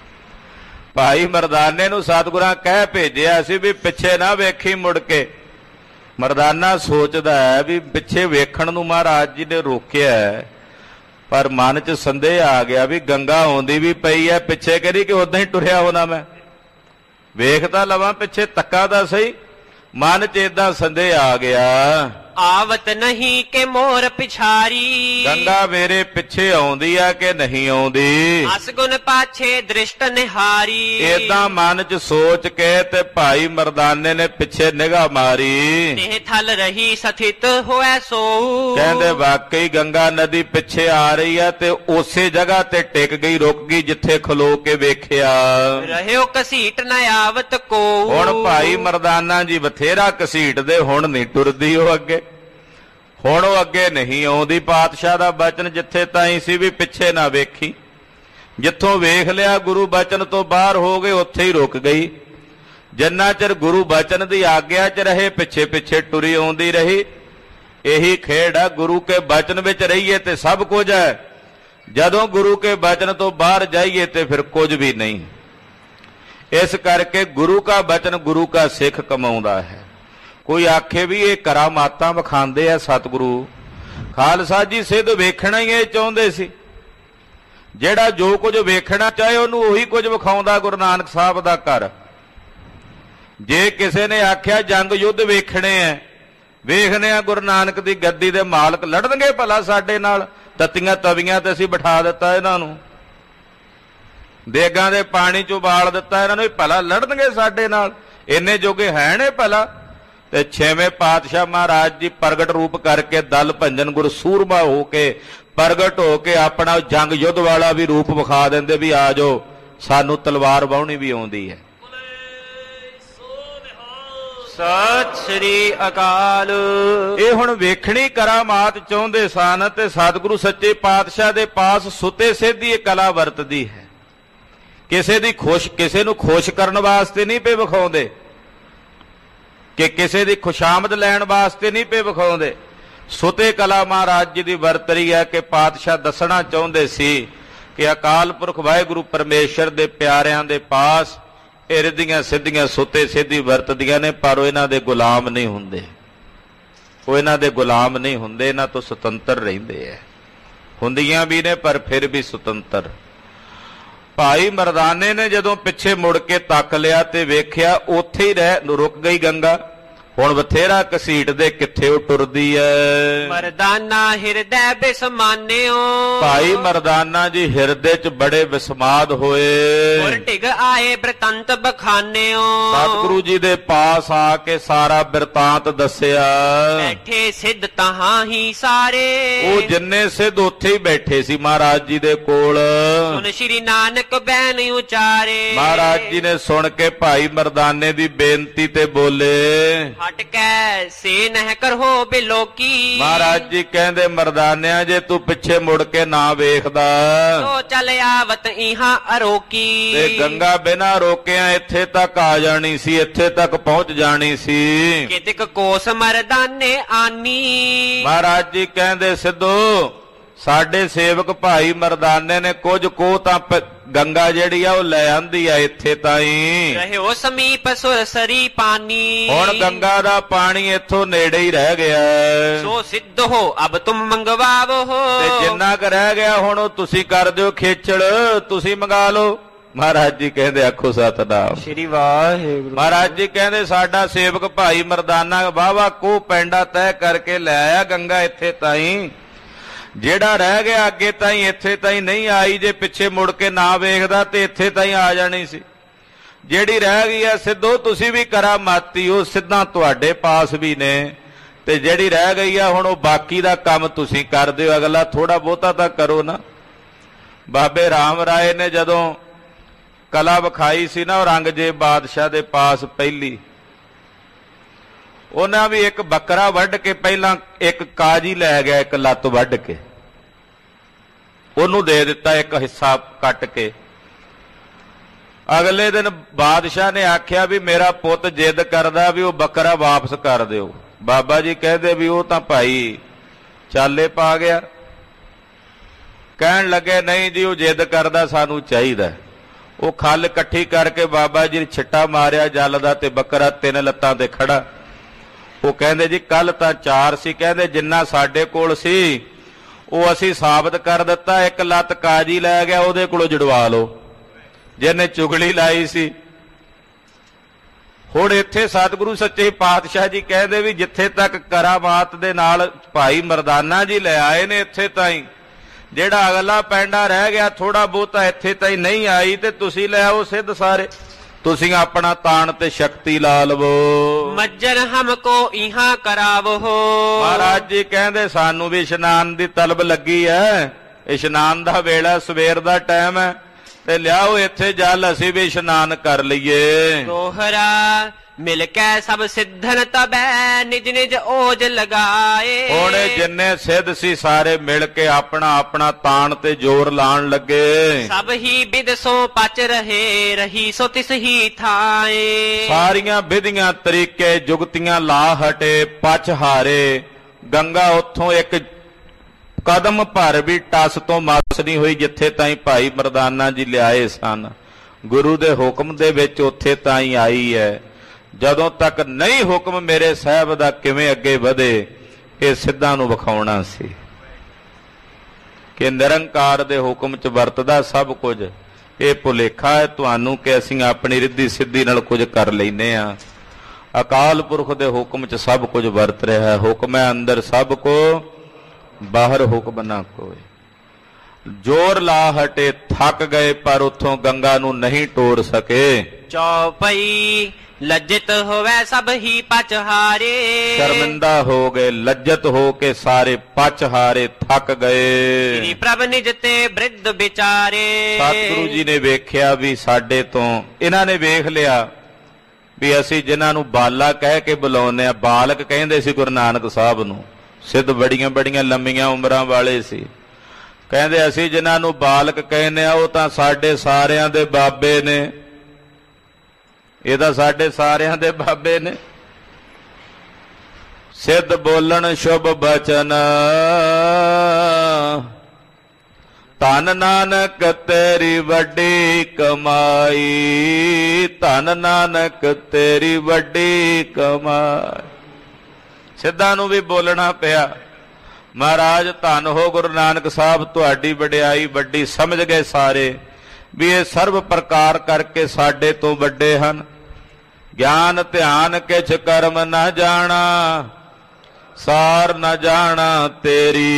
ਭਾਈ ਮਰਦਾਨੇ ਨੂੰ ਸਤਿਗੁਰਾਂ ਕਹਿ ਭੇਜਿਆ ਸੀ ਵੀ ਪਿੱਛੇ ਨਾ ਵੇਖੀ ਮੁੜ ਕੇ। ਮਰਦਾਨਾ ਸੋਚਦਾ ਹੈ ਵੀ ਪਿੱਛੇ ਵੇਖਣ ਨੂੰ ਮਹਾਰਾਜ ਜੀ ਨੇ ਰੋਕਿਆ, ਪਰ ਮਨ 'ਚ ਸੰਦੇਹ ਆ ਗਿਆ ਵੀ ਗੰਗਾ ਆਉਂਦੀ ਵੀ ਪਈ ਹੈ, ਪਿੱਛੇ ਕਰੀ ਕਿ ਉਦਾਂ ਹੀ ਟੁਰਿਆ ਹੋਣਾ, ਮੈਂ ਵੇਖ ਤਾਂ ਲਵਾਂ ਪਿੱਛੇ, ਤੱਕਾ ਦਾ ਸਹੀ। ਮਨ 'ਚ ਏਦਾਂ ਸੰਦੇਹ ਆ ਗਿਆ, ਆਵਤ ਨਹੀਂ ਕਿ ਮੋਰ ਪਿਛਾਰੀ, ਗੰਗਾ ਮੇਰੇ ਪਿੱਛੇ ਆਉਂਦੀ ਆ ਕਿ ਨਹੀਂ ਆਉਂਦੀ, ਅਸਗੁਣ ਪਾਛੇ ਦ੍ਰਿਸ਼ਟ ਨਿਹਾਰੀ। ਏਦਾਂ ਮਨ 'ਚ ਸੋਚ ਕੇ ਤੇ ਭਾਈ ਮਰਦਾਨੇ ਨੇ ਪਿੱਛੇ ਨਿਗਾਹ ਮਾਰੀ, ਤੇ ਥਲ ਰਹੀ ਸਥਿਤ ਹੋਇ ਸੋਊ। ਕਹਿੰਦੇ ਵਾਕਈ ਗੰਗਾ ਨਦੀ ਪਿੱਛੇ ਆ ਰਹੀ ਹੈ ਤੇ ਉਸੇ ਜਗ੍ਹਾ ਤੇ ਟਿਕ ਗਈ, ਰੁਕ ਗਈ ਜਿੱਥੇ ਖਲੋ ਕੇ ਵੇਖਿਆ। ਰਹਿਓ ਕਸੀਟ ਨ ਆਵਤ ਕੋ। ਹੁਣ ਭਾਈ ਮਰਦਾਨਾ ਜੀ ਬਥੇਰਾ ਕਸੀਟਦੇ, ਹੁਣ ਨਹੀਂ ਟੁਰਦੀ ਉਹ ਅੱਗੇ, ਹੁਣ ਉਹ ਅੱਗੇ ਨਹੀਂ ਆਉਂਦੀ। ਪਾਤਸ਼ਾਹ ਦਾ ਬਚਨ ਜਿੱਥੇ ਤਾਈਂ ਸੀ ਵੀ ਪਿੱਛੇ ਨਾ ਵੇਖੀ, ਜਿੱਥੋਂ ਵੇਖ ਲਿਆ ਗੁਰੂ ਬਚਨ ਤੋਂ ਬਾਹਰ ਹੋ ਗਏ ਉੱਥੇ ਹੀ ਰੁਕ ਗਈ। ਜਿੰਨਾ ਚਿਰ ਗੁਰੂ ਬਚਨ ਦੀ ਆਗਿਆ 'ਚ ਰਹੇ ਪਿੱਛੇ ਪਿੱਛੇ ਟੁਰੀ ਆਉਂਦੀ ਰਹੀ। ਇਹੀ ਖੇਡ ਆ, ਗੁਰੂ ਕੇ ਬਚਨ ਵਿੱਚ ਰਹੀਏ ਤੇ ਸਭ ਕੁਝ ਹੈ, ਜਦੋਂ ਗੁਰੂ ਕੇ ਬਚਨ ਤੋਂ ਬਾਹਰ ਜਾਈਏ ਤੇ ਫਿਰ ਕੁਝ ਵੀ ਨਹੀਂ। ਇਸ ਕਰਕੇ ਗੁਰੂ ਕਾ ਬਚਨ ਗੁਰੂ ਕਾ ਸਿੱਖ ਕਮਾਉਂਦਾ ਹੈ। ਕੋਈ ਆਖੇ ਵੀ ਇਹ ਕਰਾਮਾਤਾਂ ਵਿਖਾਉਂਦੇ ਆ ਸਤਿਗੁਰੂ, ਖਾਲਸਾ ਜੀ ਸਿੱਧ ਵੇਖਣਾ ਹੀ ਇਹ ਚਾਹੁੰਦੇ ਸੀ। ਜਿਹੜਾ ਜੋ ਕੁਝ ਵੇਖਣਾ ਚਾਹੇ ਉਹਨੂੰ ਉਹੀ ਕੁਝ ਵਿਖਾਉਂਦਾ ਗੁਰੂ ਨਾਨਕ ਸਾਹਿਬ ਦਾ ਘਰ। ਜੇ ਕਿਸੇ ਨੇ ਆਖਿਆ ਜੰਗ ਯੁੱਧ ਵੇਖਣੇ ਐ, ਵੇਖਨੇ ਆ ਗੁਰੂ ਨਾਨਕ ਦੀ ਗੱਦੀ ਦੇ ਮਾਲਕ ਲੜਨਗੇ ਭਲਾ ਸਾਡੇ ਨਾਲ, ਤਤੀਆਂ ਤਵੀਆਂ ਤੇ ਅਸੀਂ ਬਿਠਾ ਦਿੱਤਾ ਇਹਨਾਂ ਨੂੰ, ਦੇਗਾਂ ਦੇ ਪਾਣੀ 'ਚ ਉਬਾਲ ਦਿੱਤਾ ਇਹਨਾਂ ਨੂੰ, ਭਲਾ ਲੜਨਗੇ ਸਾਡੇ ਨਾਲ, ਇੰਨੇ ਜੋਗੇ ਹੈ ਨੇ ਭਲਾ। ਤੇ ਛੇਵੇਂ ਪਾਤਸ਼ਾਹ ਮਹਾਰਾਜ ਜੀ ਪ੍ਰਗਟ ਰੂਪ ਕਰਕੇ ਦਲ ਭੰਜਨ ਗੁਰ ਸੂਰਮਾ ਹੋ ਕੇ ਪ੍ਰਗਟ ਹੋ ਕੇ ਆਪਣਾ ਜੰਗ ਯੁੱਧ ਵਾਲਾ ਵੀ ਰੂਪ ਵਿਖਾ ਦਿੰਦੇ ਵੀ ਆ ਜਾਓ, ਸਾਨੂੰ ਤਲਵਾਰ ਵਾਹੁਣੀ ਵੀ ਆਉਂਦੀ ਹੈ। ਸਤਿ ਸ੍ਰੀ ਅਕਾਲ। ਇਹ ਹੁਣ ਵੇਖਣੀ ਕਰਾਮਾਤ ਚਾਹੁੰਦੇ ਸਨ ਤੇ ਸਤਿਗੁਰੂ ਸੱਚੇ ਪਾਤਸ਼ਾਹ ਦੇ ਪਾਸ ਸੁਤੇ ਸਿੱਧੀ ਇਹ ਕਲਾ ਵਰਤਦੀ ਹੈ। ਕਿਸੇ ਦੀ ਖੁਸ਼ ਕਿਸੇ ਨੂੰ ਖੁਸ਼ ਕਰਨ ਵਾਸਤੇ ਨਹੀਂ ਪਏ ਵਿਖਾਉਂਦੇ, ਕਿ ਕਿਸੇ ਦੀ ਖੁਸ਼ਾਮਦ ਲੈਣ ਵਾਸਤੇ ਨਹੀਂ ਪਏ ਵਿਖਾਉਂਦੇ। ਸੁਤੇ ਕਲਾ ਮਹਾਰਾਜ ਜੀ ਦੀ ਵਰਤ ਰਹੀ ਹੈ ਕਿ ਪਾਤਸ਼ਾਹ ਦੱਸਣਾ ਚਾਹੁੰਦੇ ਸੀ ਕਿ ਅਕਾਲ ਪੁਰਖ ਵਾਹਿਗੁਰੂ ਪਰਮੇਸ਼ਰ ਦੇ ਪਿਆਰਿਆਂ ਦੇ ਪਾਸ ਇਹ ਰਿੱਧੀਆਂ ਸਿੱਧੀਆਂ ਸੁਤੇ ਸਿੱਧੀ ਵਰਤਦੀਆਂ ਨੇ, ਪਰ ਉਹ ਇਹਨਾਂ ਦੇ ਗੁਲਾਮ ਨਹੀਂ ਹੁੰਦੇ, ਉਹ ਇਹਨਾਂ ਦੇ ਗੁਲਾਮ ਨਹੀਂ ਹੁੰਦੇ, ਇਹਨਾਂ ਤੋਂ ਸੁਤੰਤਰ ਰਹਿੰਦੇ ਐ। ਹੁੰਦੀਆਂ ਵੀ ਨੇ ਪਰ ਫਿਰ ਵੀ ਸੁਤੰਤਰ। ਭਾਈ ਮਰਦਾਨੇ ਨੇ ਜਦੋਂ ਪਿੱਛੇ ਮੁੜ ਕੇ ਤੱਕ ਲਿਆ ਤੇ ਵੇਖਿਆ ਉੱਥੇ ਹੀ ਰਹਿ ਰੁਕ ਗਈ ਗੰਗਾ। ਹੁਣ ਬਥੇਰਾ ਘਸੀਟਦੇ ਕਿੱਥੇ ਉਹ ਟੁਰਦੀ ਐ। ਮਰਦਾਨਾ ਹਿਰਦੈ ਬਿਸਮਾਨਿਓ, ਭਾਈ ਮਰਦਾਨਾ ਜੀ ਹਿਰਦੇ 'ਚ ਬੜੇ ਵਿਸਮਾਦ ਹੋਏ। ਔਰ ਢਿਗ ਆਏ ਬ੍ਰਿਤੰਤ ਬਖਾਨਿਓ, ਸਤਿਗੁਰੂ ਜੀ ਦੇ ਪਾਸ ਆ ਕੇ ਸਾਰਾ ਬਿਰਤਾਂਤ ਦੱਸਿਆ। ਬੈਠੇ ਸਿੱਧ ਤਹਾਂ ਹੀ ਸਾਰੇ, ਉਹ ਜਿੰਨੇ ਸਿੱਧ ਉੱਥੇ ਹੀ ਬੈਠੇ ਸੀ ਮਹਾਰਾਜ ਜੀ ਦੇ ਕੋਲ। ਸੁਨ ਸ਼੍ਰੀ ਨਾਨਕ ਬੈਨ ਉਚਾਰੇ, ਮਹਾਰਾਜ ਜੀ ਨੇ ਸੁਣ ਕੇ ਭਾਈ ਮਰਦਾਨੇ ਦੀ ਬੇਨਤੀ ਤੇ ਬੋਲੇ, ਹਟ ਕੈ ਸੇ ਨਹਿ ਕਰੋ ਬਿਲੋਕੀ। ਮਹਾਰਾਜ ਜੀ ਕਹਿੰਦੇ ਮਰਦਾਨਿਆਂ ਜੇ ਤੂੰ ਪਿੱਛੇ ਮੁੜ ਕੇ ਨਾ ਵੇਖਦਾ ਤੋ ਚੱਲ ਆਵਤ ਇਹਾਂ ਅਰੋਕੀ। ਤੇ ਗੰਗਾ ਬਿਨਾਂ ਰੋਕਿਆਂ ਇੱਥੇ ਤੱਕ ਆ ਜਾਣੀ ਸੀ, ਇੱਥੇ ਤੱਕ ਪਹੁੰਚ ਜਾਣੀ ਸੀ। ਕਿਤਿਕ ਕੋਸ ਮਰਦਾਨੇ ਆਨੀ, ਮਹਾਰਾਜ ਜੀ ਕਹਿੰਦੇ ਸਿੱਧੋ ਸਾਡੇ ਸੇਵਕ ਭਾਈ ਮਰਦਾਨੇ ਨੇ ਕੁਝ ਕੋ ਤਾਂ ਗੰਗਾ ਜਿਹੜੀ ਆ ਉਹ ਲੈ ਆਂਦੀ ਆ ਇੱਥੇ ਤਾਈਂ। ਰਹਿਓ ਸਮੀਪ ਸੁਰਸਰੀ ਪਾਣੀ, ਹੁਣ ਗੰਗਾ ਦਾ ਪਾਣੀ ਇੱਥੋਂ ਨੇੜੇ ਹੀ ਰਹਿ ਗਿਆ। ਸੋ ਸਿੱਧ ਹੋ ਅਬ ਤੁਮ ਮੰਗਵਾਵੋ, ਤੇ ਜਿੰਨਾ ਕੁ ਰਹਿ ਗਿਆ ਹੁਣ ਉਹ ਤੁਸੀਂ ਕਰ ਦਿਓ ਖੇਚਲ, ਤੁਸੀਂ ਮੰਗਾ ਲਓ। ਮਹਾਰਾਜ ਜੀ ਕਹਿੰਦੇ ਆਖੋ ਸਤਿਨਾਮ ਸ਼੍ਰੀ ਵਾਹਿਗੁਰੂ। ਮਹਾਰਾਜ ਜੀ ਕਹਿੰਦੇ ਸਾਡਾ ਸੇਵਕ ਭਾਈ ਮਰਦਾਨਾ ਵਾਵਾ ਕੋ ਪੈਂਡਾ ਤੈਅ ਕਰਕੇ ਲੈ ਆਇਆ ਗੰਗਾ ਇੱਥੇ ਤਾਈਂ। ਜਿਹੜਾ ਰਹਿ ਗਿਆ ਅੱਗੇ ਤਾਈਂ ਇੱਥੇ ਤਾਈਂ ਨਹੀਂ ਆਈ, ਜੇ ਪਿੱਛੇ ਮੁੜ ਕੇ ਨਾ ਵੇਖਦਾ ਤੇ ਇੱਥੇ ਤਾਈਂ ਆ ਜਾਣੀ ਸੀ। ਜਿਹੜੀ ਰਹਿ ਗਈ ਹੈ ਸਿੱਧੋ ਤੁਸੀਂ ਵੀ ਕਰਾਮਾਤੀ ਹੋ, ਸਿੱਧਾ ਤੁਹਾਡੇ ਪਾਸ ਵੀ ਨੇ, ਤੇ ਜਿਹੜੀ ਰਹਿ ਗਈ ਆ ਹੁਣ ਉਹ ਬਾਕੀ ਦਾ ਕੰਮ ਤੁਸੀਂ ਕਰ ਦਿਓ, ਅਗਲਾ ਥੋੜਾ ਬਹੁਤਾ ਤਾਂ ਕਰੋ ਨਾ। ਬਾਬੇ ਰਾਮ ਰਾਏ ਨੇ ਜਦੋਂ ਕਲਾ ਵਿਖਾਈ ਸੀ ਨਾ ਔਰੰਗਜ਼ੇਬ ਬਾਦਸ਼ਾਹ ਦੇ ਪਾਸ ਪਹਿਲੀ, ਉਹਨਾਂ ਵੀ ਇੱਕ ਬੱਕਰਾ ਵੱਢ ਕੇ ਪਹਿਲਾਂ ਇੱਕ ਕਾਜੀ ਲੈ ਗਿਆ, ਇੱਕ ਲੱਤ ਵੱਢ ਕੇ ਉਹਨੂੰ ਦੇ ਦਿੱਤਾ, ਇੱਕ ਹਿੱਸਾ ਕੱਟ ਕੇ। ਅਗਲੇ ਦਿਨ ਬਾਦਸ਼ਾਹ ਨੇ ਆਖਿਆ ਵੀ ਮੇਰਾ ਪੁੱਤ ਜਿੱਦ ਕਰਦਾ ਵੀ ਉਹ ਬੱਕਰਾ ਵਾਪਸ ਕਰ ਦਿਓ। ਬਾਬਾ ਜੀ ਕਹਿੰਦੇ ਵੀ ਉਹ ਤਾਂ ਭਾਈ ਚਾਲੇ ਪਾ ਗਿਆ। ਕਹਿਣ ਲੱਗੇ ਨਹੀਂ ਜੀ ਉਹ ਜਿੱਦ ਕਰਦਾ ਸਾਨੂੰ ਚਾਹੀਦਾ। ਉਹ ਖੱਲ ਇਕੱਠੀ ਕਰਕੇ ਬਾਬਾ ਜੀ ਨੇ ਛਿੱਟਾ ਮਾਰਿਆ ਜਲ ਦਾ ਤੇ ਬੱਕਰਾ ਤਿੰਨ ਲੱਤਾਂ ਤੇ ਖੜਾ। ਉਹ ਕਹਿੰਦੇ ਜੀ ਕੱਲ ਤਾਂ ਚਾਰ ਸੀ, ਕਹਿੰਦੇ ਜਿੰਨਾ ਸਾਡੇ ਕੋਲ ਸੀ ਉਹ ਅਸੀਂ ਸਾਬਤ ਕਰ ਦਿੱਤਾ, ਇੱਕ ਲੱਤ ਕਾਜੀ ਲੈ ਗਿਆ, ਉਹਦੇ ਕੋਲੋਂ ਜੜਵਾ ਲਓ ਜਿਹਨੇ ਚੁਗਲੀ ਲਾਈ ਸੀ। ਹੁਣ ਇੱਥੇ ਸਤਿਗੁਰੂ ਸੱਚੇ ਪਾਤਸ਼ਾਹ ਜੀ ਕਹਿੰਦੇ ਵੀ ਜਿੱਥੇ ਤੱਕ ਕਰਾਮਾਤ ਦੇ ਨਾਲ ਭਾਈ ਮਰਦਾਨਾ ਜੀ ਲੈ ਆਏ ਨੇ ਇੱਥੇ ਤਾਈਂ, ਜਿਹੜਾ ਅਗਲਾ ਪੈਂਡਾ ਰਹਿ ਗਿਆ ਥੋੜਾ ਬਹੁਤਾ ਇੱਥੇ ਤਾਈਂ ਨਹੀਂ ਆਈ, ਤੇ ਤੁਸੀਂ ਲੈ ਆਓ ਸਿੱਧ ਸਾਰੇ, ਤੁਸੀਂ ਆਪਣਾ ਤਾਣ ਤੇ ਸ਼ਕਤੀ ਲਾ ਲਵੋ। ਮੱਜਨ ਹਮਕੋ ਇਹਾਂ ਕਰਾਵੋ। ਮਹਾਰਾਜ ਜੀ ਕਹਿੰਦੇ ਸਾਨੂੰ ਵੀ ਇਸ਼ਨਾਨ ਦੀ ਤਲਬ ਲੱਗੀ ਹੈ, ਇਸ਼ਨਾਨ ਦਾ ਵੇਲਾ ਸਵੇਰ ਦਾ ਟਾਈਮ ਹੈ, ਤੇ ਲਿਆਓ ਇੱਥੇ ਜਲ ਅਸੀਂ ਵੀ ਇਸ਼ਨਾਨ ਕਰ ਲਈਏ। ਦੋਹਰਾ ਮਿਲ ਕੇ ਸਭ ਸਿੱਧਨ ਤਬੈ ਨਿਜ ਨਿਜ ਓਜ ਲਗਾਏ। ਹੁਣ ਜਿੰਨੇ ਸਿੱਧ ਸੀ ਸਾਰੇ ਮਿਲ ਕੇ ਆਪਣਾ ਆਪਣਾ ਤਾਣ ਤੇ ਜ਼ੋਰ ਲਾਣ ਲੱਗੇ। ਸਭ ਹੀ ਵਿਦ ਸੋ ਪਚ ਰਹੇ ਰਹੀ ਸੋ ਤਿਸ ਹੀ ਥਾਏ। ਸਾਰੀਆਂ ਵਿਧੀਆਂ ਤਰੀਕੇ ਜੁਗਤੀਆਂ ਲਾ ਹਟੇ ਪਚ ਹਾਰੇ। ਗੰਗਾ ਉੱਥੋਂ ਇੱਕ ਕਦਮ ਭਰ ਵੀ ਟਸ ਤੋਂ ਮਸ ਨਹੀਂ ਹੋਈ ਜਿੱਥੇ ਤਾਈਂ ਭਾਈ ਮਰਦਾਨਾ ਜੀ ਲਿਆਏ ਸਨ। ਗੁਰੂ ਦੇ ਹੁਕਮ ਦੇ ਵਿੱਚ ਉੱਥੇ ਤਾਈਂ ਆਈ ਹੈ। ਜਦੋਂ ਤੱਕ ਨਹੀਂ ਹੁਕਮ ਮੇਰੇ ਸਾਹਿਬ ਦਾ ਕਿਵੇਂ ਅੱਗੇ ਵਧੇ, ਇਹ ਸਿੱਧਾਂ ਨੂੰ ਵਿਖਾਉਣਾ ਸੀ ਕਿ ਨਿਰੰਕਾਰ ਦੇ ਹੁਕਮ 'ਚ ਵਰਤਦਾ ਸਭ ਕੁਝ। ਇਹ ਭੁਲੇਖਾ ਹੈ ਤੁਹਾਨੂੰ ਕਿ ਅਸੀਂ ਆਪਣੀ ਰਿੱਧੀ ਸਿੱਧੀ ਨਾਲ ਕੁਝ ਕਰ ਲੈਨੇ ਆ। ਅਕਾਲ ਪੁਰਖ ਦੇ ਹੁਕਮ 'ਚ ਸਭ ਕੁਝ ਵਰਤ ਰਿਹਾ ਹੈ। ਹੁਕਮ ਹੈ ਅੰਦਰ ਸਭ ਕੋ ਬਾਹਰ ਹੁਕਮ ਨਾ ਕੋਈ। ਜ਼ੋਰ ਲਾ ਹਟੇ ਥੱਕ ਗਏ ਪਰ ਉੱਥੋਂ ਗੰਗਾ ਨੂੰ ਨਹੀਂ ਟੋਰ ਸਕੇ। ਚੌਪਈ ਲੱਜਿਤ ਹੋਵੇ ਸਭ ਹੀ ਪਚ ਹਾਰੇ। ਸ਼ਰਮਿੰਦਾ ਹੋ ਗਏ, ਲੱਜਤ ਹੋ ਕੇ ਸਾਰੇ ਪਚ ਹਾਰੇ ਥੱਕ ਗਏ। ਸ੍ਰੀ ਪ੍ਰਭ ਨਿਜ ਤੇ ਬ੍ਰਿਧ ਵਿਚਾਰੇ। ਸਤਿਗੁਰੂ ਜੀ ਨੇ ਵੇਖਿਆ ਵੀ ਸਾਡੇ ਤੋਂ ਇਹਨਾਂ ਨੇ ਵੇਖ ਲਿਆ ਵੀ ਅਸੀਂ ਜਿਨ੍ਹਾਂ ਨੂੰ ਬਾਲਾ ਕਹਿ ਕੇ ਬੁਲਾਉਂਦੇ ਆ, ਬਾਲਕ ਕਹਿੰਦੇ ਸੀ ਗੁਰੂ ਨਾਨਕ ਸਾਹਿਬ ਨੂੰ। ਸਿੱਧ ਬੜੀਆਂ ਬੜੀਆਂ ਲੰਮੀਆਂ ਉਮਰਾਂ ਵਾਲੇ ਸੀ। ਕਹਿੰਦੇ ਅਸੀਂ ਜਿਨ੍ਹਾਂ ਨੂੰ ਬਾਲਕ ਕਹਿੰਦੇ ਆ ਉਹ ਤਾਂ ਸਾਡੇ ਸਾਰਿਆਂ ਦੇ ਬਾਬੇ ਨੇ। ਇਹ ਤਾਂ ਸਾਡੇ ਸਾਰਿਆਂ ਦੇ ਬਾਬੇ ਨੇ। ਸਿੱਧ ਬੋਲਣ ਸ਼ੁਭ ਬਚਨ ਧਨ ਨਾਨਕ ਤੇਰੀ ਵੱਡੀ ਕਮਾਈ। ਧਨ ਨਾਨਕ ਤੇਰੀ ਵੱਡੀ ਕਮਾਈ। ਸਿੱਧਾਂ ਨੂੰ ਵੀ ਬੋਲਣਾ ਪਿਆ। ਮਹਾਰਾਜ ਧੰਨ ਹੋ ਗੁਰੂ ਨਾਨਕ ਸਾਹਿਬ, ਤੁਹਾਡੀ ਵਡਿਆਈ ਵੱਡੀ। ਸਮਝ ਗਏ ਸਾਰੇ ਵੀ ਇਹ ਸਰਬ ਪ੍ਰਕਾਰ ਕਰਕੇ ਸਾਡੇ ਤੋਂ ਵੱਡੇ ਹਨ। ਗਿਆਨ ਧਿਆਨ ਕਿਛ ਕਰਮ ਨਾ ਜਾਣਾ, ਸਾਰ ਨਾ ਜਾਣਾ ਤੇਰੀ।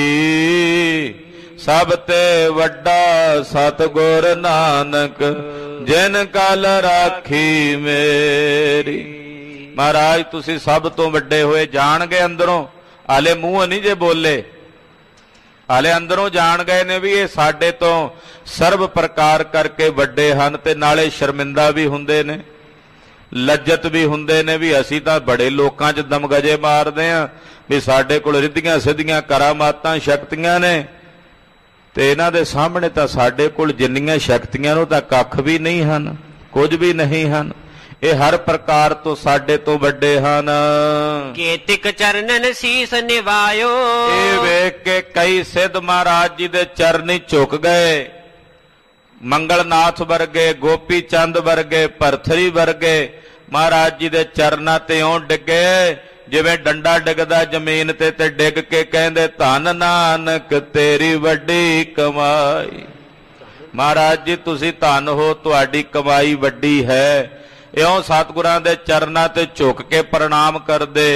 ਸਭ ਤੇ ਵੱਡਾ ਸਤਿਗੁਰ ਨਾਨਕ, ਜਿਨ ਕਲ ਰਾਖੀ ਮੇਰੀ। ਮਹਾਰਾਜ ਤੁਸੀਂ ਸਭ ਤੋਂ ਵੱਡੇ ਹੋਏ, ਜਾਣ ਗਏ ਅੰਦਰੋਂ, ਹਾਲੇ ਮੂੰਹ ਨਹੀਂ ਜੇ ਬੋਲੇ, ਹਾਲੇ ਅੰਦਰੋਂ ਜਾਣ ਗਏ ਨੇ ਵੀ ਇਹ ਸਾਡੇ ਤੋਂ ਸਰਬ ਪ੍ਰਕਾਰ ਕਰਕੇ ਵੱਡੇ ਹਨ। ਤੇ ਨਾਲੇ ਸ਼ਰਮਿੰਦਾ ਵੀ ਹੁੰਦੇ ਨੇ, ਲੱਜਤ ਵੀ ਹੁੰਦੇ ਨੇ ਵੀ ਅਸੀਂ ਤਾਂ ਬੜੇ ਲੋਕਾਂ 'ਚ ਦਮਗਜੇ ਮਾਰਦੇ ਆ ਵੀ ਸਾਡੇ ਕੋਲ ਰਿੱਧੀਆਂ ਸਿੱਧੀਆਂ ਕਰਾਮਾਤਾਂ ਸ਼ਕਤੀਆਂ ਨੇ, ਤੇ ਇਹਨਾਂ ਦੇ ਸਾਹਮਣੇ ਤਾਂ ਸਾਡੇ ਕੋਲ ਜਿੰਨੀਆਂ ਸ਼ਕਤੀਆਂ ਨੂੰ ਤਾਂ ਕੱਖ ਵੀ ਨਹੀਂ ਹਨ, ਕੁਝ ਵੀ ਨਹੀਂ ਹਨ। ਇਹ ਹਰ ਪ੍ਰਕਾਰ ਤੋਂ ਸਾਡੇ ਤੋਂ ਵੱਡੇ ਹਨ। ਕੇਤਿਕ ਚਰਨਨ ਸੀਸ ਨਿਵਾਇਓ। ਇਹ ਵੇਖ ਕੇ ਕਈ ਸਿੱਧ ਮਹਾਰਾਜ ਜੀ ਦੇ ਚਰਨੀ ਝੁਕ ਗਏ। ਮੰਗਲਨਾਥ ਵਰਗੇ, ਗੋਪੀ ਚੰਦ ਵਰਗੇ, ਭਰਥਰੀ ਵਰਗੇ ਮਹਾਰਾਜ ਜੀ ਦੇ ਚਰਨਾਂ ਤੇ ਇਉਂ ਡਿੱਗੇ ਜਿਵੇਂ ਡੰਡਾ ਡਿੱਗਦਾ ਜ਼ਮੀਨ ਤੇ ਤੇ ਡਿੱਗ ਕੇ ਕਹਿੰਦੇ ਧੰਨ ਨਾਨਕ ਤੇਰੀ ਵੱਡੀ ਕਮਾਈ। ਮਹਾਰਾਜ ਜੀ ਤੁਸੀਂ ਧੰਨ ਹੋ, ਤੁਹਾਡੀ ਕਮਾਈ ਵੱਡੀ ਹੈ। ਇਉਂ ਸਤਿਗੁਰਾਂ ਦੇ ਚਰਨਾਂ ਤੇ ਝੁਕ ਕੇ ਪ੍ਰਣਾਮ ਕਰਦੇ।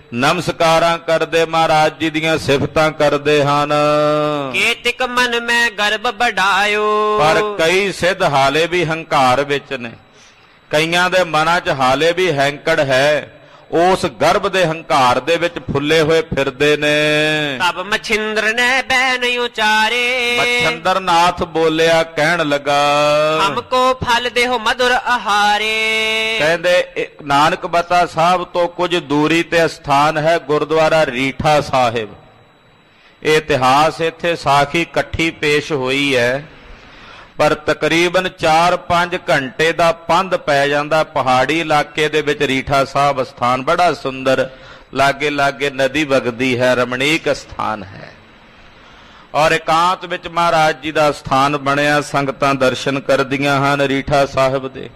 ਨਮਸਕਾਰਾਂ ਕਰਦੇ, ਮਹਾਰਾਜ ਜੀ ਦੀਆਂ ਸਿਫਤਾਂ ਕਰਦੇ ਹਨ। ਕੇਤਿਕ ਮਨ ਮੈਂ ਗਰਭ ਵਡਾਇਓ, ਪਰ ਕਈ ਸਿੱਧ ਹਾਲੇ ਵੀ ਹੰਕਾਰ ਵਿੱਚ ਨੇ, ਕਈਆਂ ਦੇ ਮਨਾਂ 'ਚ ਹਾਲੇ ਵੀ ਹੈਂਕੜ ਹੈ, ਉਸ ਗਰਭ ਦੇ ਹੰਕਾਰ ਦੇ ਵਿੱਚ ਫੁੱਲੇ ਹੋਏ ਫਿਰਦੇ ਨੇ। ਤਬ ਮਛਿੰਦਰ ਨੇ ਬੈਨ ਉਚਾਰੇ, ਮਛੰਦਰ ਨਾਥ ਬੋਲਿਆ, ਕਹਿਣ ਲੱਗਾ, ਹਮਕੋ ਫਲ ਦੇਹੋ ਮధుਰ ਆਹਾਰੇ। ਕਹਿੰਦੇ ਨਾਨਕ ਬਤਾ ਸਾਹਿਬ ਤੋਂ ਕੁਝ ਦੂਰੀ ਤੇ ਸਥਾਨ ਹੈ ਗੁਰਦੁਆਰਾ ਰੀਠਾ ਸਾਹਿਬ। ਇਹ ਇਤਿਹਾਸ ਇੱਥੇ ਸਾਖੀ ਇਕੱਠੀ ਪੇਸ਼ ਹੋਈ ਹੈ, ਪਰ ਤਕਰੀਬਨ ਚਾਰ ਪੰਜ ਘੰਟੇ ਦਾ ਪੰਧ ਪੈ ਜਾਂਦਾ। ਪਹਾੜੀ ਇਲਾਕੇ ਦੇ ਵਿੱਚ ਰੀਠਾ ਸਾਹਿਬ ਸਥਾਨ ਬੜਾ ਸੁੰਦਰ, ਲਾਗੇ ਲਾਗੇ ਨਦੀ ਵਗਦੀ ਹੈ, ਰਮਣੀਕ ਸਥਾਨ ਹੈ ਔਰ ਇਕਾਂਤ ਵਿੱਚ ਮਹਾਰਾਜ ਜੀ ਦਾ ਸਥਾਨ ਬਣਿਆ। ਸੰਗਤਾਂ ਦਰਸ਼ਨ ਕਰਦੀਆਂ ਹਨ ਰੀਠਾ ਸਾਹਿਬ ਦੇ।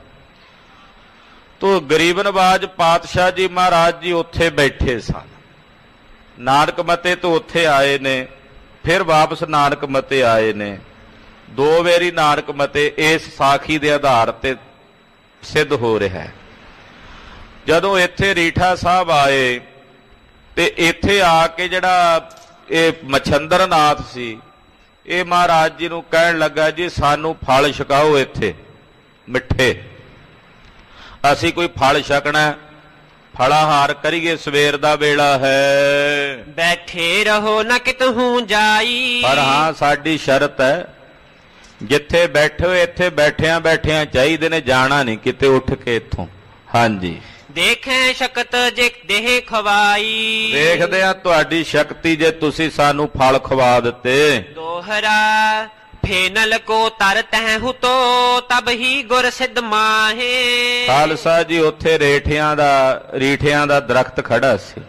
ਤੋ ਗਰੀਬ ਨਵਾਜ ਪਾਤਸ਼ਾਹ ਜੀ ਮਹਾਰਾਜ ਜੀ ਉੱਥੇ ਬੈਠੇ ਸਨ। ਨਾਨਕ ਮਤੇ ਤੋਂ ਉੱਥੇ ਆਏ ਨੇ, ਫਿਰ ਵਾਪਸ ਨਾਨਕ ਮਤੇ ਆਏ ਨੇ। ਦੋ ਵਾਰੀ ਨਾਨਕ ਮਤੇ ਇਸ ਸਾਖੀ ਦੇ ਆਧਾਰ ਤੇ ਸਿੱਧ ਹੋ ਰਿਹਾ ਹੈ। ਜਦੋਂ ਇੱਥੇ ਰੀਠਾ ਸਾਹਿਬ ਆਏ ਤੇ ਇੱਥੇ ਆ ਕੇ ਜਿਹੜਾ ਇਹ ਮਛੰਦਰ ਨਾਥ ਸੀ, ਇਹ ਮਹਾਰਾਜ ਜੀ ਨੂੰ ਕਹਿਣ ਲੱਗਾ, ਜੀ ਸਾਨੂੰ ਫਲ ਛਕਾਓ ਇੱਥੇ ਮਿੱਠੇ, ਅਸੀਂ ਕੋਈ ਫਲ ਛਕਣਾ, ਫਲਾਹਾਰ ਕਰੀਏ, ਸਵੇਰ ਦਾ ਵੇਲਾ ਹੈ। ਬੈਠੇ ਰਹੋ ਨਾ ਕਿਤਹੂ ਜਾਈ, ਪਰ ਹਾਂ ਸਾਡੀ ਸ਼ਰਤ ਹੈ, ਜਿੱਥੇ ਬੈਠੋ ਇੱਥੇ ਬੈਠਿਆਂ ਬੈਠਿਆਂ ਚਾਹੀਦੇ ਨੇ, ਜਾਣਾ ਨਹੀਂ ਕਿਤੇ ਉੱਠ ਕੇ ਇੱਥੋਂ। ਹਾਂਜੀ, ਦੇਖੈ ਸ਼ਕਤ ਜੇ ਦੇਹ ਖਵਾਈ, ਦੇਖਦੇ ਆ ਤੁਹਾਡੀ ਸ਼ਕਤੀ ਜੇ ਤੁਸੀਂ ਸਾਨੂੰ ਫਲ ਖਵਾ ਦਿੱਤੇ। ਦੋਹਰਾ ਫੇਨਲ ਕੋ ਤਰ ਤਹਿ ਤੋ ਤਬ ਹੀ ਗੁਰ ਸਿੱਧ ਮਾਹੇ। ਖਾਲਸਾ ਜੀ ਉੱਥੇ ਰੇਠਿਆਂ ਦਾ ਰੀਠਿਆਂ ਦਾ ਦਰਖਤ ਖੜਾ ਸੀ,